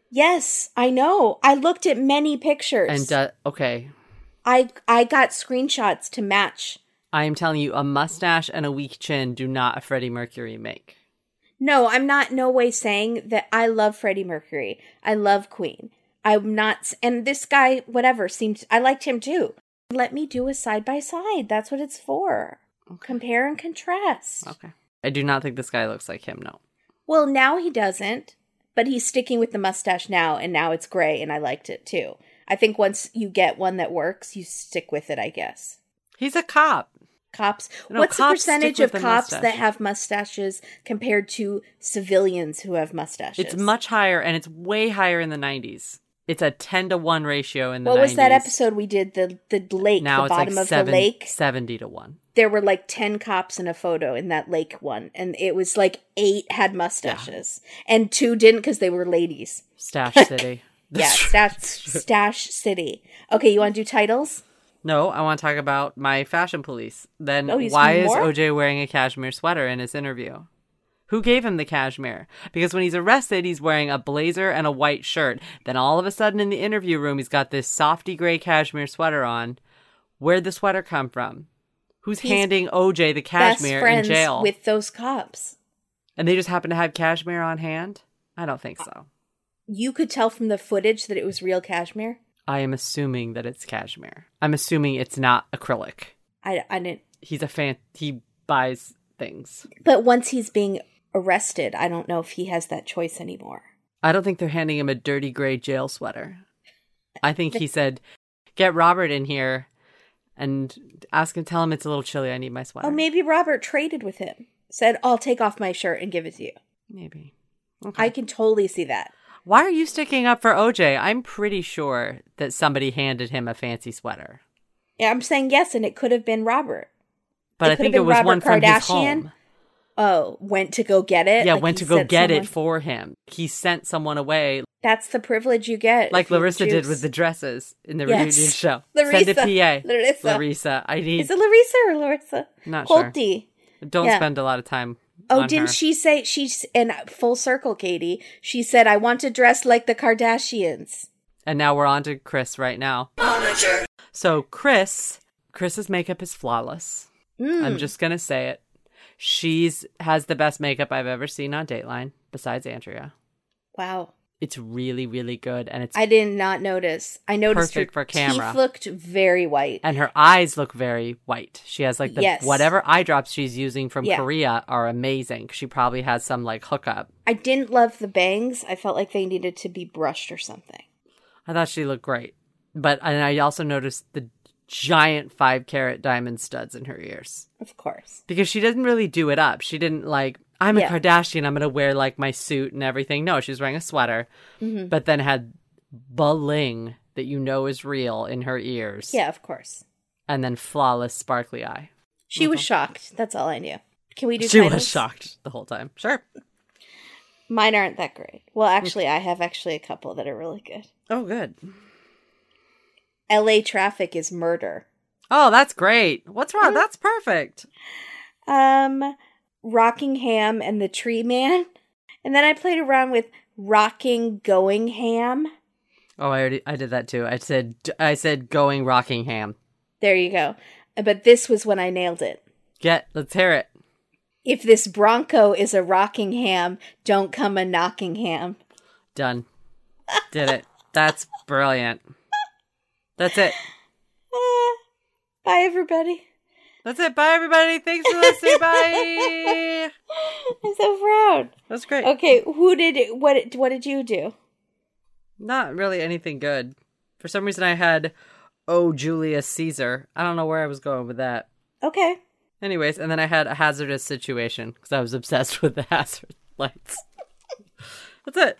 Yes, I know. I looked at many pictures. And, uh, okay. I I got screenshots to match. I am telling you, a mustache and a weak chin do not a Freddie Mercury make. No, I'm not no way saying that I love Freddie Mercury. I love Queen. I'm not, and this guy, whatever, seems, I liked him too. Let me do a side by side. That's what it's for. Okay. Compare and contrast. Okay. I do not think this guy looks like him, no. Well, now he doesn't, but he's sticking with the mustache now, and now it's gray, and I liked it too. I think once you get one that works, you stick with it, I guess. He's a cop. Cops. No, What's cops the percentage stick of with the cops mustache. that have mustaches compared to civilians who have mustaches? It's much higher, and it's way higher in the nineties. It's a ten to one ratio in the what nineties. was that episode we did? The the lake, Now the it's bottom like of seven, the lake. seventy to one. There were like ten cops in a photo in that lake one, and it was like eight had mustaches, and two didn't because they were ladies. Stash City. Yeah, That's true. Stash That's true. Stash City. Okay, you want to do titles? No, I want to talk about my fashion police. Then Oh, he's why is more? O J wearing a cashmere sweater in his interview? Who gave him the cashmere? Because when he's arrested, he's wearing a blazer and a white shirt. Then all of a sudden in the interview room, he's got this softy gray cashmere sweater on. Where'd the sweater come from? Who's He's handing O J the Best cashmere in friends jail? with those cops. And they just happen to have cashmere on hand? I don't think so. You could tell from the footage that it was real cashmere. I am assuming that it's cashmere. I'm assuming it's not acrylic. I, I didn't. He's a fan. He buys things. But once he's being arrested, I don't know if he has that choice anymore. I don't think they're handing him a dirty gray jail sweater. I think he said, get Robert in here and ask him, tell him it's a little chilly. I need my sweater. Oh, maybe Robert traded with him. Said, I'll take off my shirt and give it to you. Maybe. Okay. I can totally see that. Why are you sticking up for O J? I'm pretty sure that somebody handed him a fancy sweater. Yeah, I'm saying yes, and it could have been Robert. But It I could think have it been was Robert one from his Kardashian. home. Oh, went to go get it? Yeah, Like went he to go sent get someone- it for him. He sent someone away, That's the privilege you get. like if you Larissa did choose- with the dresses in the Yes. reunion show. Larissa. Send a P A. Larissa. Larissa. I need. Is it Larissa or Larissa? Not sure. Holty. Don't Yeah. spend a lot of time. Oh, on didn't her. she say she's in full circle, Katie? She said, I want to dress like the Kardashians. And now we're on to Chris right now. So Chris, Chris's makeup is flawless. Mm. I'm just gonna say it. She's has the best makeup I've ever seen on Dateline, besides Andrea. Wow. It's really, really good, and it's I did not notice. I noticed Perfect her for camera. teeth looked very white. and her eyes look very white. She has like the Yes. whatever eye drops she's using from Yeah. Korea are amazing. She probably has some like hookup. I didn't love the bangs. I felt like they needed to be brushed or something. I thought she looked great, but and I also noticed the giant five carat diamond studs in her ears. Of course. Because she didn't really do it up. She didn't like, I'm a Yeah. Kardashian, I'm going to wear like my suit and everything. No, she was wearing a sweater, Mm-hmm. but then had bling that you know is real in her ears. Yeah, of course. And then flawless, sparkly eye. She was shocked. That's all I knew. Can we do She titles? was shocked the whole time. Sure. Mine aren't that great. Well, actually, I have actually a couple that are really good. Oh, good. L A traffic is murder. Oh, that's great. What's wrong? That's perfect. Um, Rockingham and the Tree Man. And then I played around with Rocking Going Ham. Oh, I already I did that too. I said I said going Rockingham. There you go. But this was when I nailed it. Get, let's hear it. If this Bronco is a Rockingham, don't come a Knockingham. Done. Did it. That's brilliant. That's it. Ah, bye, everybody. That's it. Bye, everybody. Thanks for listening. Bye. I'm so proud. That's great. Okay, who did it? What? What did you do? Not really anything good. For some reason, I had Oh Julius Caesar. I don't know where I was going with that. Okay. Anyways, and then I had a hazardous situation because I was obsessed with the hazard lights. That's it.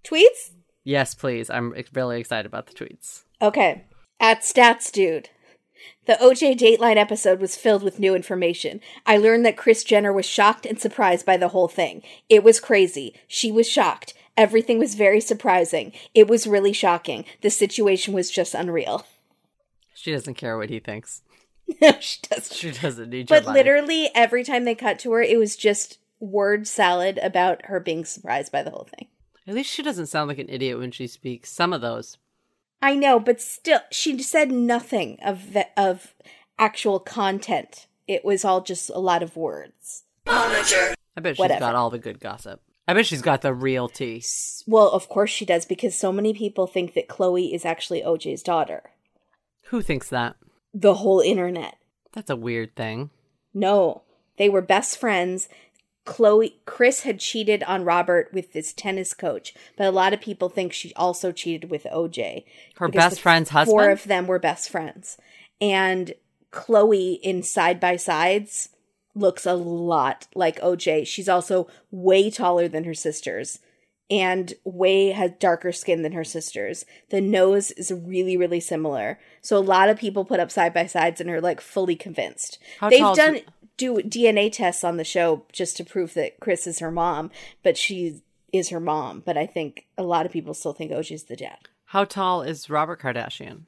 Tweets? Yes, please. I'm really excited about the tweets. Okay. At Stats Dude. The O J Dateline episode was filled with new information. I learned that Kris Jenner was shocked and surprised by the whole thing. It was crazy. She was shocked. Everything was very surprising. It was really shocking. The situation was just unreal. She doesn't care what he thinks. No, she doesn't. She doesn't need your But money. literally, every time they cut to her, it was just word salad about her being surprised by the whole thing. At least she doesn't sound like an idiot when she speaks. Some of those. I know, but still, she said nothing of the, of actual content. It was all just a lot of words. I bet she's Whatever. got all the good gossip. I bet she's got the real tea. Well, of course she does, because so many people think that Chloe is actually O J's daughter. Who thinks that? The whole internet. That's a weird thing. No, they were best friends. Chloe, Kris had cheated on Robert with this tennis coach, but a lot of people think she also cheated with O J. Her because best the friend's husband? Four of them were best friends. And Chloe in Side by Sides looks a lot like O J. She's also way taller than her sisters and way has darker skin than her sisters. The nose is really, really similar. So a lot of people put up Side by Sides and are like fully convinced. How They've tall's done her- do D N A tests on the show just to prove that Kris is her mom, but she is her mom. But I think a lot of people still think O J's the dad. How tall is Robert Kardashian?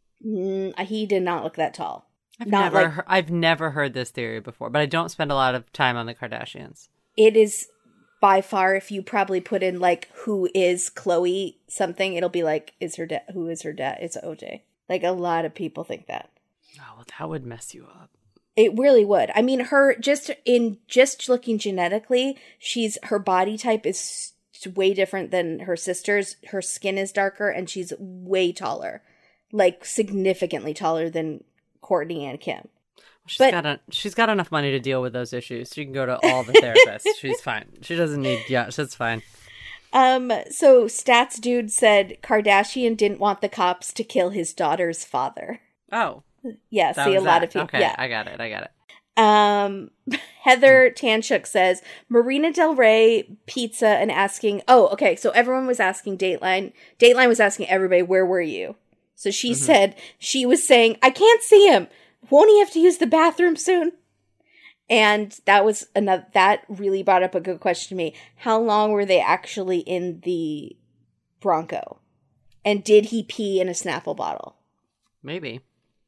Mm, he did not look that tall. I've Not never, like- he- I've never heard this theory before, but I don't spend a lot of time on the Kardashians. It is by far, if you probably put in like who is Chloe something, it'll be like is her dad, who is her dad? It's O J. Like a lot of people think that. Oh, well, that would mess you up. It really would. I mean, her just in just looking genetically, she's her body type is way different than her sister's. Her skin is darker and she's way taller, like significantly taller than Kourtney and Kim. She's But- got a, she's got enough money to deal with those issues. She can go to all the therapists. She's fine. She doesn't need. Yeah, she's fine. Um. So Stats Dude said Kardashian didn't want the cops to kill his daughter's father. Oh, Yeah. that See, a was lot that. of people. Okay, Yeah. I got it. I got it. Um, Heather Tanchuk says Marina Del Rey pizza and asking, oh, okay. So everyone was asking Dateline. Dateline was asking everybody, where were you? So she Mm-hmm. said, she was saying, I can't see him. Won't he have to use the bathroom soon? And that was another, that really brought up a good question to me. How long were they actually in the Bronco? And did he pee in a Snapple bottle? Maybe.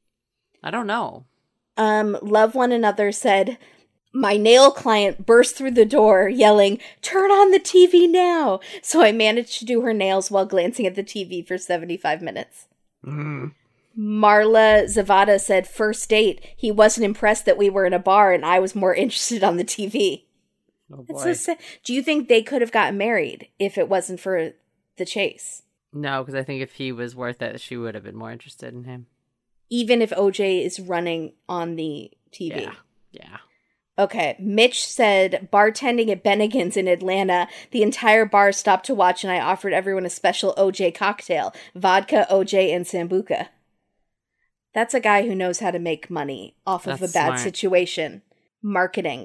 I don't know. Um, Love One Another said, my nail client burst through the door yelling, turn on the T V now. So I managed to do her nails while glancing at the T V for seventy-five minutes. Mm. Marla Zavada said, first date. He wasn't impressed that we were in a bar and I was more interested on the T V. Oh It's boy. so sad. Do you think they could have gotten married if it wasn't for the chase? No, because I think if he was worth it, she would have been more interested in him. Even if O J is running on the T V? Yeah. Yeah. Okay, Mitch said, bartending at Bennigan's in Atlanta, the entire bar stopped to watch and I offered everyone a special O J cocktail, vodka, O J, and Sambuca. That's a guy who knows how to make money off of That's a bad smart. situation. Marketing.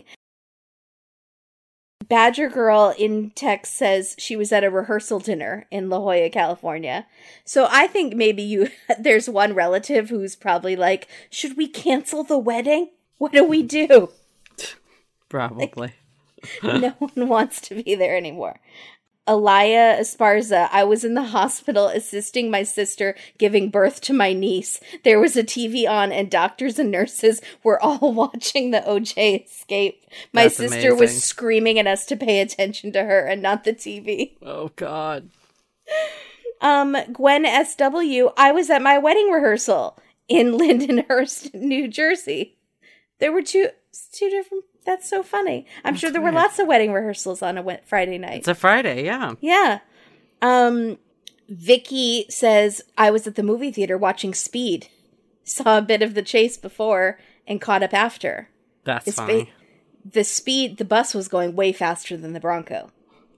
Badger Girl in text says she was at a rehearsal dinner in La Jolla, California. So I think maybe you there's one relative who's probably like, should we cancel the wedding? What do we do? Probably. No one wants to be there anymore. Alaya Esparza, I was in the hospital assisting my sister giving birth to my niece. There was a T V on and doctors and nurses were all watching the O J escape. My That's sister amazing. was screaming at us to pay attention to her and not the T V. Oh, God. Um, Gwen S W, I was at my wedding rehearsal in Lindenhurst, New Jersey. There were two, two different, that's so funny. I'm That's sure there were weird. lots of wedding rehearsals on a we- Friday night. It's a Friday, yeah. Yeah. Um, Vicky says, I was at the movie theater watching Speed. Saw a bit of the chase before and caught up after. That's It's funny. ba- the speed, the bus was going way faster than the Bronco.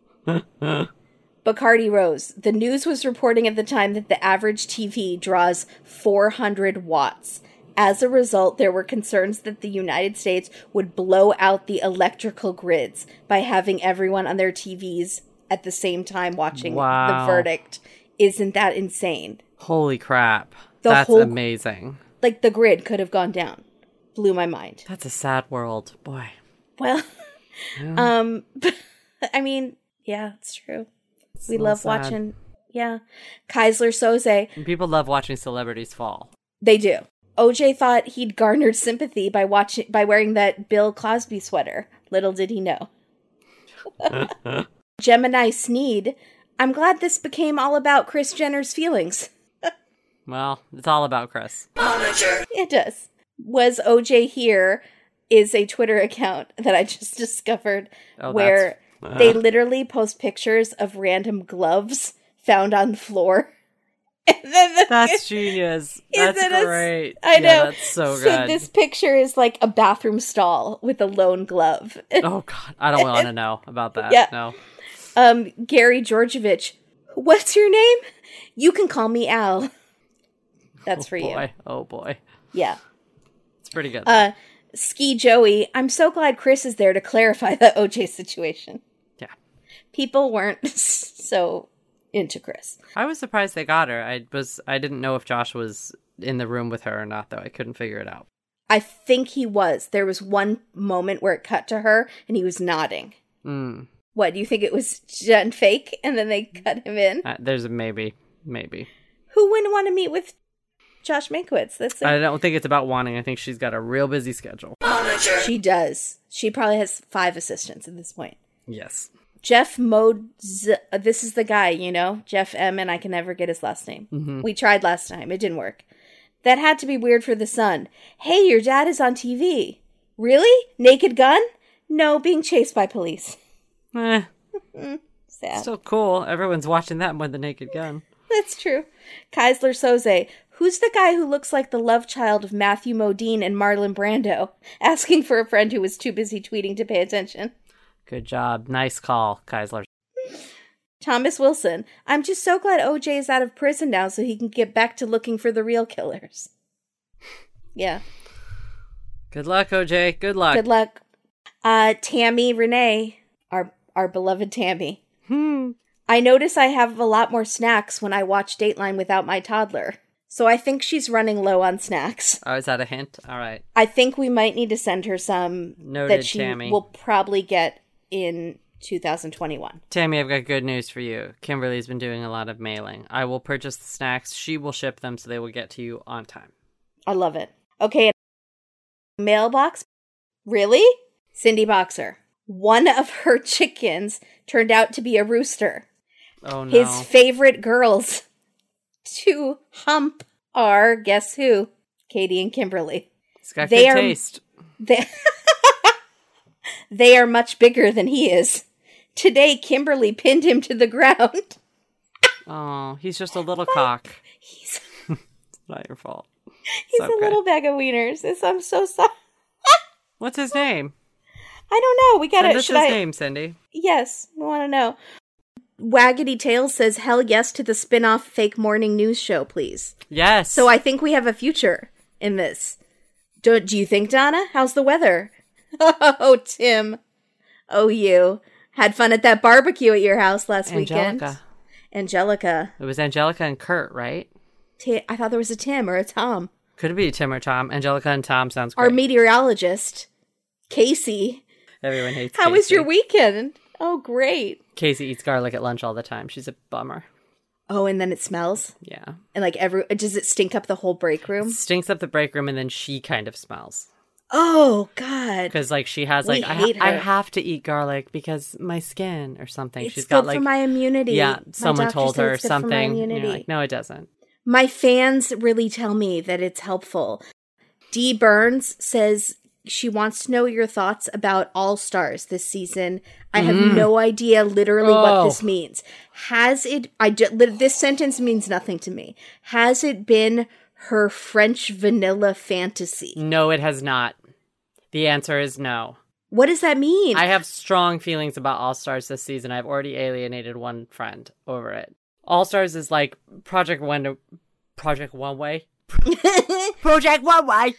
Bacardi Rose. The news was reporting at the time that the average T V draws four hundred watts. As a result, there were concerns that the United States would blow out the electrical grids by having everyone on their T Vs at the same time watching Wow. the verdict. Isn't that insane? Holy crap. The That's whole- amazing. like the grid could have gone down. Blew my mind. That's a sad world, boy. Well, Yeah. um, I mean, yeah, it's true. It's We a little love sad. watching, yeah. Keisler Soze, And people love watching celebrities fall. they do. O J thought he'd garnered sympathy by watching by wearing that Bill Cosby sweater. Little did he know. Gemini Sneed, I'm glad this became all about Kris Jenner's feelings. Well, it's all about Chris. It does. Was O J Here is a Twitter account that I just discovered Oh, where that's- they literally post pictures of random gloves found on the floor. And then the, That's genius. That's Isn't it? great. I Yeah, know. that's so So good. this picture is like a bathroom stall with a lone glove. Oh, God. I don't want to know about that. Yeah. No. Um, Gary Georgievich, what's your name? You can call me Al. That's Oh, for you. boy. Oh, boy. Yeah. It's pretty good. Uh, Ski Joey, I'm so glad Chris is there to clarify the O J situation. Yeah. People weren't so into Chris. I was surprised they got her. I was. I didn't know if Josh was in the room with her or not, though. I couldn't figure it out. I think he was. There was one moment where it cut to her and he was nodding. Mm. What, do you think it was done fake and then they cut him in? Uh, there's a maybe. Maybe. Who wouldn't want to meet with Josh Mankiewicz? That's I a- don't think it's about wanting. I think she's got a real busy schedule. She does. She probably has five assistants at this point. Yes. Jeff Modes, uh, this is the guy, you know, Jeff M, and I can never get his last name. Mm-hmm. We tried last time. It didn't work. That had to be weird for the son. Hey, your dad is on T V. Really? Naked Gun? No, being chased by police. Eh, Sad. still cool. Everyone's watching that more than Naked Gun. That's true. Keisler Soze, who's the guy who looks like the love child of Matthew Modine and Marlon Brando? Asking for a friend who was too busy tweeting to pay attention. Good job. Nice call, Keisler. Thomas Wilson, I'm just so glad O J is out of prison now so he can get back to looking for the real killers. Yeah. Good luck, O J. Good luck. Good luck. Uh, Tammy Renee, our, our beloved Tammy. Hmm. I notice I have a lot more snacks when I watch Dateline without my toddler. So I think she's running low on snacks. Oh, is that a hint? All right. I think we might need to send her some Noted, that she Tammy. will probably get in two thousand twenty-one. Tammy, I've got good news for you. Kimberly's been doing a lot of mailing. I will purchase the snacks. She will ship them so they will get to you on time. I love it. Okay. Mailbox? Really? Cindy Boxer. One of her chickens turned out to be a rooster. Oh, no. His favorite girls to hump are, guess who? Katie and Kimberly. It's got they good are- taste. They, they are much bigger than he is. Today, Kimberly pinned him to the ground. Oh, he's just a little cock. He's, It's not your fault. he's It's a okay. little bag of wieners. It's- I'm so sorry. What's his name? I don't know. We Send gotta. us Should his I? name, Cindy. Yes, we want to know. Waggity Tails says, hell yes to the spin-off fake morning news show, please. Yes. So I think we have a future in this. Do, do you think, Donna? How's the weather? Oh, Tim. Oh, you. Had fun at that barbecue at your house last weekend. Angelica. Angelica. It was Angelica and Kurt, right? T- I thought there was a Tim or a Tom. Could it be Tim or Tom? Angelica and Tom sounds great. Our meteorologist, Casey. Everyone hates How Casey. was your weekend? Oh, great. Casey eats garlic at lunch all the time. She's a bummer. Oh, and then it smells? Yeah. And like every, does it stink up the whole break room? Stinks up the break room, and then she kind of smells. Oh, God. Because, like, she has, We like, I, hate ha- I her. have to eat garlic because my skin or something. It's She's good got, like, for my immunity. yeah, My someone doctor told said her it's good for my something. And you're immunity. like, no, it doesn't. My fans really tell me that it's helpful. Dee Burns says she wants to know your thoughts about All Stars this season. I have no idea literally what Oh. this means. Has it, I ju- li- this sentence means nothing to me. Has it been her French vanilla fantasy? No, it has not. The answer is no. What does that mean? I have strong feelings about All Stars this season. I've already alienated one friend over it. All Stars is like Project One, Project One Way. Project One Way.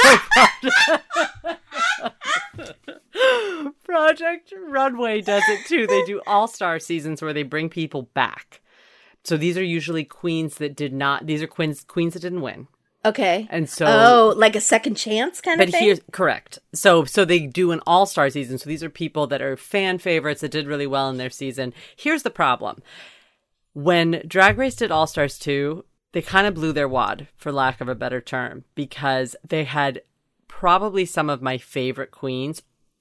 Project Runway does it too. They do All Star seasons where they bring people back. So these are usually queens that did not. These are queens queens that didn't win. Okay. And so Oh, like a second chance kind But of thing? here's correct. So so they do an all-star season. So these are people that are fan favorites that did really well in their season. Here's the problem. When Drag Race did All-Stars two, they kind of blew their wad, for lack of a better term, because they had probably some of my favorite queens.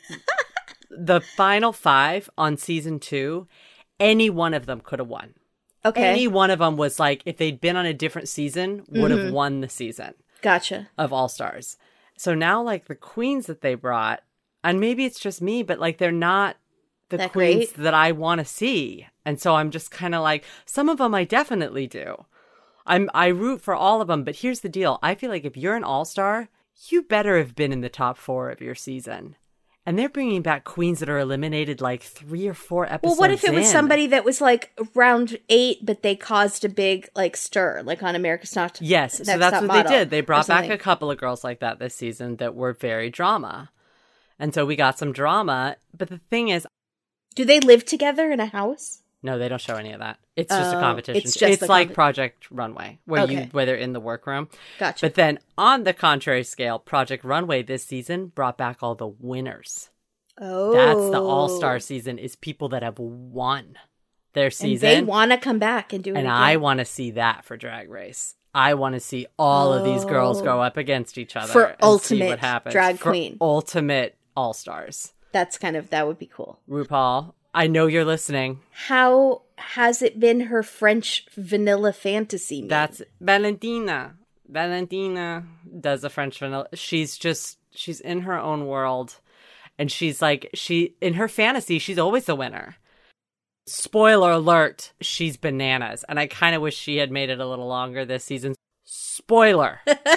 The final five on season two, any one of them could have won. Okay. Any one of them was like, if they'd been on a different season, would have Mm-hmm. won the season Gotcha. of All Stars. So now, like, the queens that they brought, and maybe it's just me, but like, they're not the That queens great? that I want to see. And so I'm just kind of like, some of them I definitely do. I'm I root for all of them, but here's the deal. I feel like if you're an All Star, you better have been in the top four of your season. And they're bringing back queens that are eliminated like three or four episodes Well, what if it was in. somebody that was like round eight, but they caused a big like stir, like on America's Not Yes, Next so that's Top what Model they did. They or brought back something. a couple of girls like that this season that were very drama. And so we got some drama. But the thing is, Do they live together in a house? no, they don't show any of that. It's just a Oh, competition. it's just the like compe- Project Runway, where you Okay. where they're in the workroom. Gotcha. But then on the contrary scale, Project Runway this season brought back all the winners. Oh, That's the all-star season, is people that have won their And season. they want to come back and do it And again. I want to see that for Drag Race. I want to see all of these girls Oh. go up against each other For and see ultimate what happens. drag For queen. ultimate all-stars. That's kind of that would be cool. RuPaul, I know you're listening. How has it been her French vanilla fantasy? Meme? That's Valentina. Valentina does a French vanilla. She's just, she's in her own world. And she's like, she, in her fantasy, she's always the winner. Spoiler alert, she's bananas. And I kind of wish she had made it a little longer this season. Spoiler.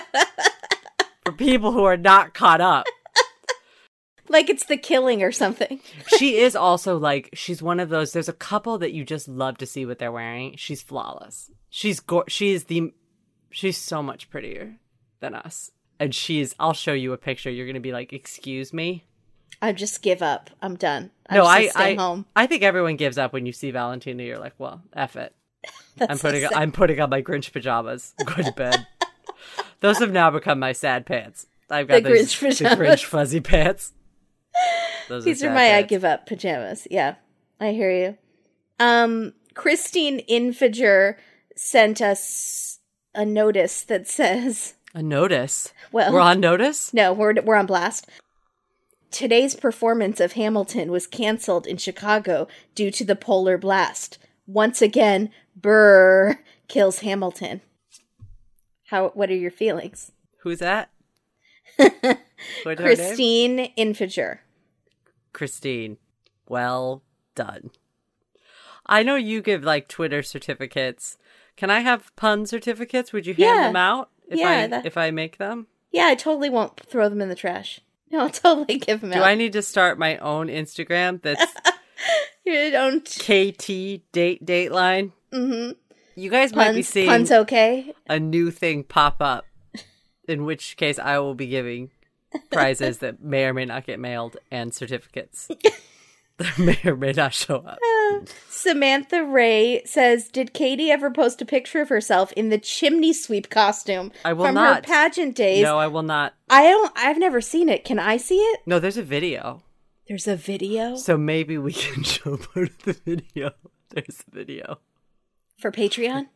For people who are not caught up. like it's The Killing or something. She is also like, she's one of those, there's a couple that you just love to see what they're wearing. She's flawless. She's go- she's the, she's so much prettier than us. And she's, I'll show you a picture. You're going to be like, excuse me? I just give up. I'm done. I'm No, just I, gonna stay I, home. I think everyone gives up when you see Valentina. You're like, well, F it. That's I'm so putting, sad. I'm putting on my Grinch pajamas. I'm going to bed. Those have now become my sad pants. I've got The those, Grinch the pajamas. Grinch fuzzy pants. Those These are sad my I pants. give up pajamas. Yeah, I hear you. Um, Christine Infiger sent us a notice that says, A notice. Well- We're on notice? no, we're, we're on blast. Today's performance of Hamilton was canceled in Chicago due to the polar blast. Once again, Burr kills Hamilton. How? What are your feelings? Who's that? What's her name? Christine Infiger. Christine. Well done. I know you give like Twitter certificates. Can I have pun certificates? Would you hand Yeah. them out if Yeah, I that- if I make them? Yeah, I totally won't throw them in the trash. No, I'll totally give them Do out. I need to start my own Instagram that's You don't. K T date dateline? Mm-hmm. You guys might be Puns, seeing puns okay? a new thing pop up. In which case I will be giving prizes that may or may not get mailed and certificates that may or may not show up. Samantha Ray says, did Katie ever post a picture of herself in the chimney sweep costume I will from not. her pageant days? No, I will not. I don't. I've never seen it. Can I see it? No, there's a video. There's a video So maybe we can show part of the video. There's a video. for Patreon.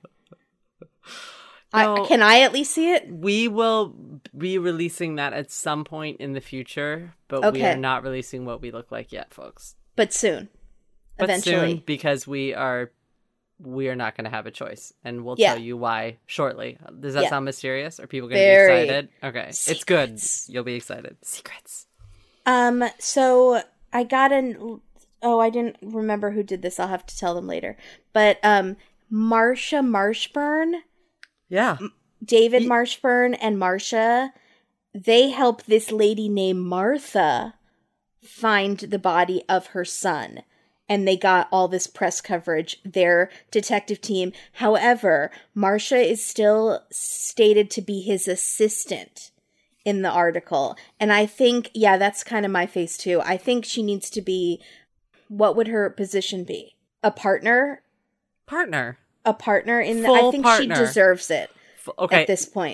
No. I, can I at least see it? We will be releasing that at some point in the future, but we Okay. are not releasing what we look like yet, folks. But soon, But eventually. soon, because we are we are not going to have a choice, and we'll Yeah. tell you why shortly. Does that Yeah. sound mysterious? Are people going to Very. be excited? Okay, it's good. Secrets. You'll be excited. Secrets. Um. So I got an. Oh, I didn't remember who did this. I'll have to tell them later. But um, Marsha Marshburn. Yeah. David Marshburn and Marsha, they help this lady named Martha find the body of her son. And they got all this press coverage, their detective team. However, Marsha is still stated to be his assistant in the article. And I think, yeah, that's kind of my face too. I think she needs to be, what would her position be? A partner? Partner. A partner in the, I Full think partner. she deserves it F- Okay. at this point.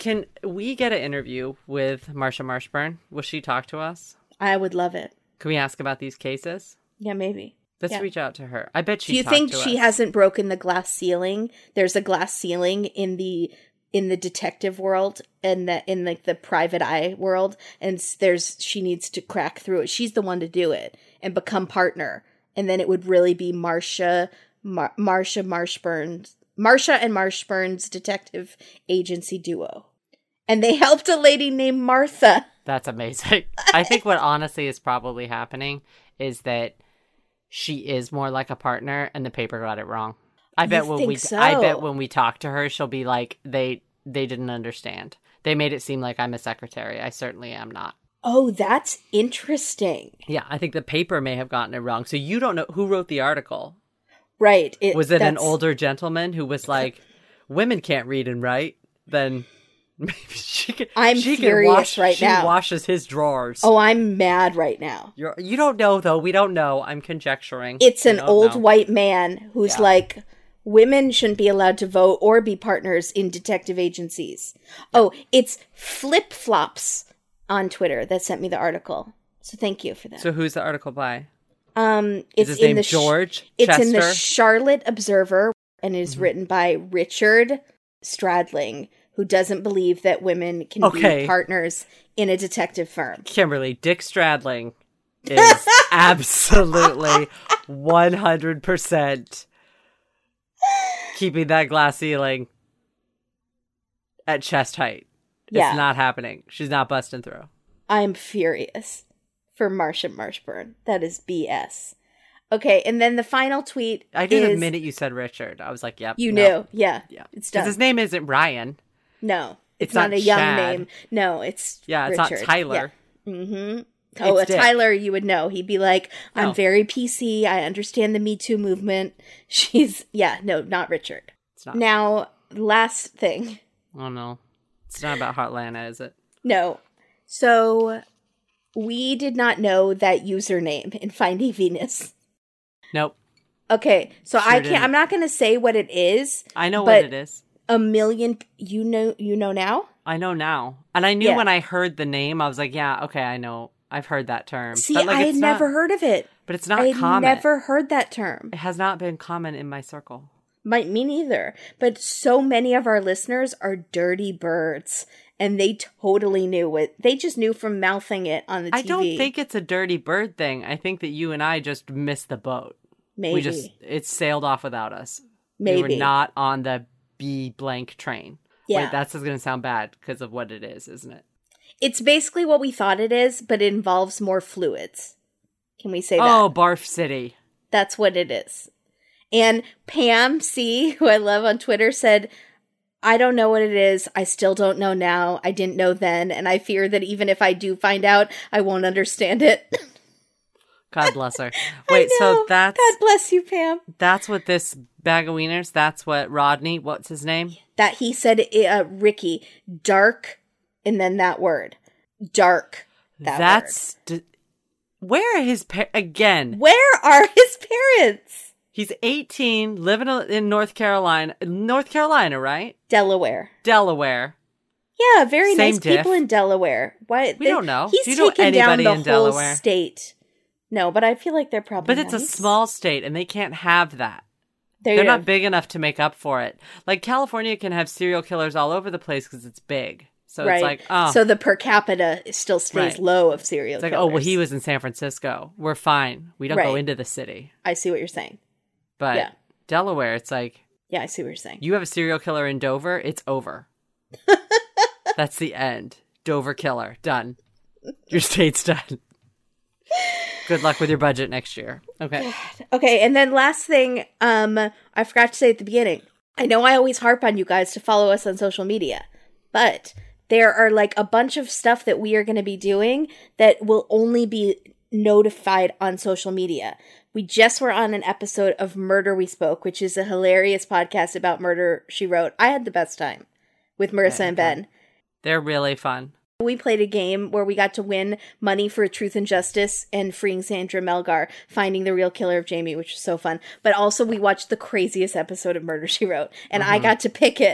Can we get an interview with Marsha Marshburn? Will she talk to us? I would love it. Can we ask about these cases? Yeah, maybe. Let's Yeah. reach out to her. I bet she. Do you think she hasn't broken the glass ceiling? There's a glass ceiling in the in the detective world and the in like the, the private eye world, and there's she needs to crack through it. She's the one to do it and become partner, and then it would really be Marsha, Mar- Marsha Marshburn's, Marsha and Marshburn's detective agency duo, and they helped a lady named Martha. That's amazing. I think what honestly is probably happening is that she is more like a partner, and the paper got it wrong. I You bet when think we, so? I bet when we talk to her, she'll be like, they, they didn't understand. They made it seem like I'm a secretary. I certainly am not. Oh, that's interesting. Yeah, I think the paper may have gotten it wrong. So you don't know who wrote the article. Right. It, Was it an that's- older gentleman who was like, women can't read and write? Then maybe she can. I'm she can furious wash, right she now. washes his drawers. Oh, I'm mad right now. You're, you don't know, though. We don't know. I'm conjecturing. It's We an don't old know. white man who's Yeah. like, women shouldn't be allowed to vote or be partners in detective agencies. Oh, it's Flip Flops on Twitter that sent me the article. So thank you for that. So who's the article by? um, Is it's his in name the sh- George It's in the Chester? Charlotte Observer and is Mm-hmm. written by Richard Stradling, who doesn't believe that women can Okay. be partners in a detective firm. Kimberly, Dick Stradling is absolutely one hundred percent keeping that glass ceiling at chest height. Yeah. It's not happening. She's not busting through. I'm furious for Marsha Marshburn. That is B S. Okay, and then the final tweet I knew is... the minute you said Richard. I was like, yep. You no. knew. Yeah. Yeah. It's Because done. his name isn't Ryan. No. It's, It's not, not a young Chad. name. No, it's Yeah, it's Richard. not Tyler. Yeah. Mm-hmm. Oh, It's a Dick. Tyler, you would know. He'd be like, I'm No. very P C. I understand the Me Too movement. She's... Yeah, no, not Richard. It's not. Now, last thing. Oh, no. It's not about Heartlanta, is it? No. So, we did not know that username in Finding Venus. Nope. Okay, so Sure I can't... didn't. I'm not going to say what it is. I know But- what it is. A million... You know, you know now? I know now. And I knew Yeah. when I heard the name, I was like, yeah, okay, I know. I've heard that term. See, but like, I had it's never not, heard of it. But it's not I had common. never heard that term. It has not been common in my circle. Might me neither. But so many of our listeners are dirty birds, and they totally knew it. They just knew from mouthing it on the T V. I don't think it's a dirty bird thing. I think that you and I just missed the boat. maybe. We just it sailed off without us. Maybe. We were not on the B blank train. Yeah. Wait, that's going to sound bad because of what it is, isn't it? It's basically what we thought it is, but it involves more fluids. Can we say that? Oh, Barf City. That's what it is. And Pam C, who I love on Twitter, said, I don't know what it is. I still don't know now. I didn't know then. And I fear that even if I do find out, I won't understand it. God bless her. I Wait, so know. that's God bless you, Pam. that's what this bag of wieners, that's what Rodney, what's his name? That he said, uh, Ricky, dark, and then that word. Dark. That that's d- where are his pa- again? word. Where are his parents? He's eighteen, living in North Carolina. North Carolina, right? Delaware. Delaware. Yeah, very Same nice people diff. in Delaware. Why? We don't know. He's Do you know taken down anybody the in whole Delaware? state. No, but I feel like they're probably But it's a nice. small state and they can't have that. There They're you not go. big enough to make up for it. Like California can have serial killers all over the place because it's big. So right. it's like, oh. So the per capita still stays Right. low of serial It's like, killers. oh, well, he was in San Francisco. We're fine. We don't go Right. into the city. I see what you're saying. But Yeah. Delaware, it's like, Yeah, I see what you're saying. you have a serial killer in Dover, it's over. That's the end. Dover killer. Done. Your state's done. Good luck with your budget next year. Okay. Okay, and then last thing, um, I forgot to say at the beginning. I know I always harp on you guys to follow us on social media, but there are like a bunch of stuff that we are going to be doing that will only be notified on social media. We just were on an episode of Murder We Spoke, which is a hilarious podcast about murder she wrote. I had the best time with Marissa and Ben. They're really fun. We played a game where we got to win money for Truth and Justice and freeing Sandra Melgar, finding the real killer of Jamie, which was so fun. But also we watched the craziest episode of Murder, She Wrote, and I got to pick it.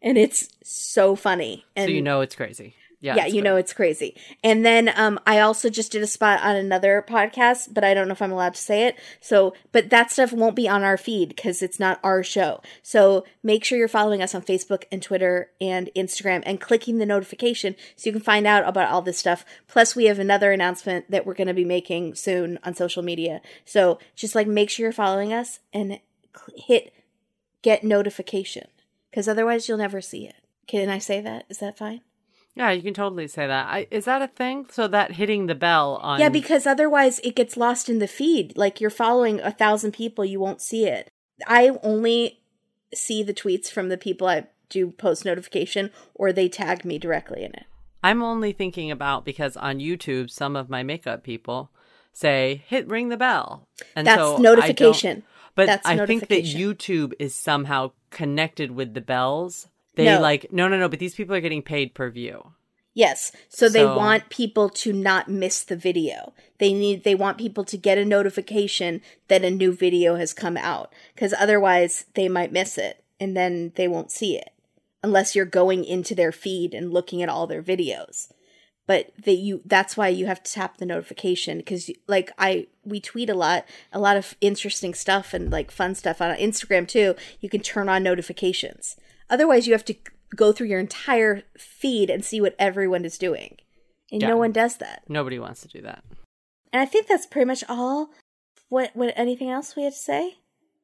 And it's so funny. And so you know it's crazy. Yeah, yeah, it's you funny. know it's crazy. And then um, I also just did a spot on another podcast, but I don't know if I'm allowed to say it. So, but that stuff won't be on our feed because it's not our show. So make sure you're following us on Facebook and Twitter and Instagram and clicking the notification so you can find out about all this stuff. Plus, we have another announcement that we're going to be making soon on social media. So just like make sure you're following us and hit get notification because otherwise you'll never see it. Can I say that? Is that fine? Yeah, you can totally say that. I, is that a thing? So that hitting the bell on... Yeah, because otherwise it gets lost in the feed. Like you're following a thousand people, you won't see it. I only see the tweets from the people I do post notification or they tag me directly in it. I'm only thinking about because on YouTube, some of my makeup people say, hit ring the bell. And That's so notification. I don't, but That's I think that notification. YouTube is somehow connected with the bells. They No. like, no, no, no, but these people are getting paid per view. Yes. So they So- want people to not miss the video. They need they want people to get a notification that a new video has come out cuz otherwise they might miss it and then they won't see it unless you're going into their feed and looking at all their videos. But they you that's why you have to tap the notification cuz like I we tweet a lot, a lot of interesting stuff and like fun stuff on Instagram too. You can turn on notifications. Otherwise, you have to go through your entire feed and see what everyone is doing. And Yeah. no one does that. Nobody wants to do that. And I think that's pretty much all. What, what, anything else we have to say?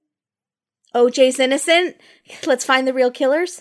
O J's innocent. Let's find the real killers.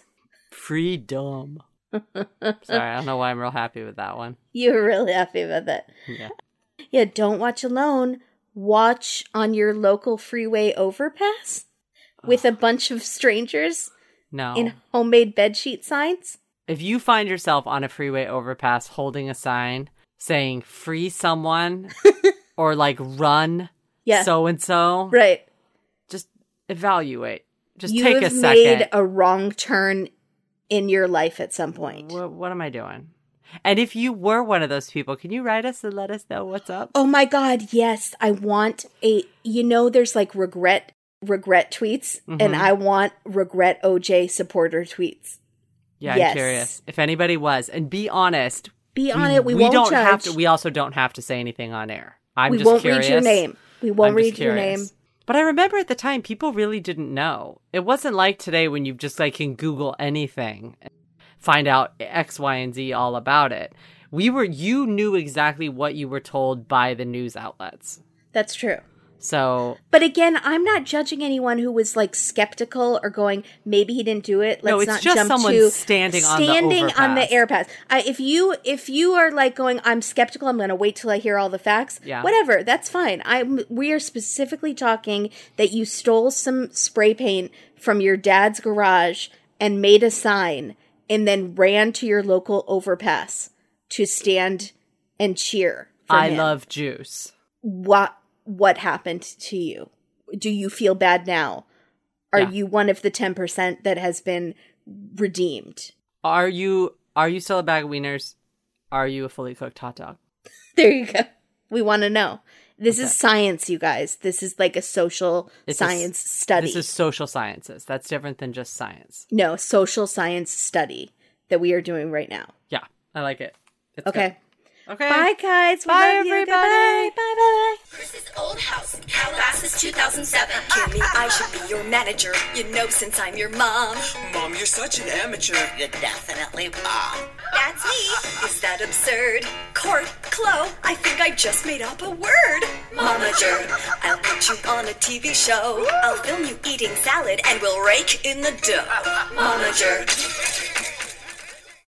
Freedom. Sorry, I don't know why I'm real happy with that one. You were really happy about that. Yeah. Yeah, don't watch alone. Watch on your local freeway overpass with a bunch of strangers No. in homemade bedsheet signs. If you find yourself on a freeway overpass holding a sign saying free someone or like run Yeah. so and so, Right. just evaluate. Just you take have a second. made a wrong turn in your life at some point. What, what am I doing? And if you were one of those people, can you write us and let us know what's up? Oh my God, yes. I want a, you know, there's like regret, regret tweets, Mhm. and I want regret O J supporter tweets. Yeah, Yes. I'm curious. If anybody was, and be honest. Be on it. We, won't don't judge. have to. We also don't have to say anything on air. I'm we just won't curious. read your name. We won't I'm just read your curious. name. But I remember at the time, people really didn't know. It wasn't like today when you just like can Google anything, find out X, Y, and Z all about it. We were, you knew exactly what you were told by the news outlets. That's true. So, But again, I'm not judging anyone who was like skeptical or going, maybe he didn't do it. Let's No, it's not just jump someone to standing on the standing on the overpass. air pass. I, if you if you are like going, I'm skeptical. I'm going to wait till I hear all the facts. Yeah. Whatever, that's fine. I we are specifically talking that you stole some spray paint from your dad's garage and made a sign and then ran to your local overpass to stand and cheer. For I him. love juice. What what happened to you? Do you feel bad now? Are Yeah. you one of the ten percent that has been redeemed? Are you, are you still a bag of wieners? Are you a fully cooked hot dog? There you go. We want to know. This What's is that? science, you guys. This is like a social It's a s- science study. This is social sciences. That's different than just science. no, social science study that we are doing right now. Yeah, I like it. It's Okay. good. Okay. Bye, guys. We Bye, love you. everybody. Goodbye. Bye, bye. Chris's old house, Calabasas two thousand seven. Kimmy, I should be your manager, you know, since I'm your mom. Mom, you're such an amateur. You're definitely mom. That's me. Is that absurd? Court, Chloe, I think I just made up a word. Momager. I'll put you on a T V show. I'll film you eating salad and we'll rake in the dough. Momager.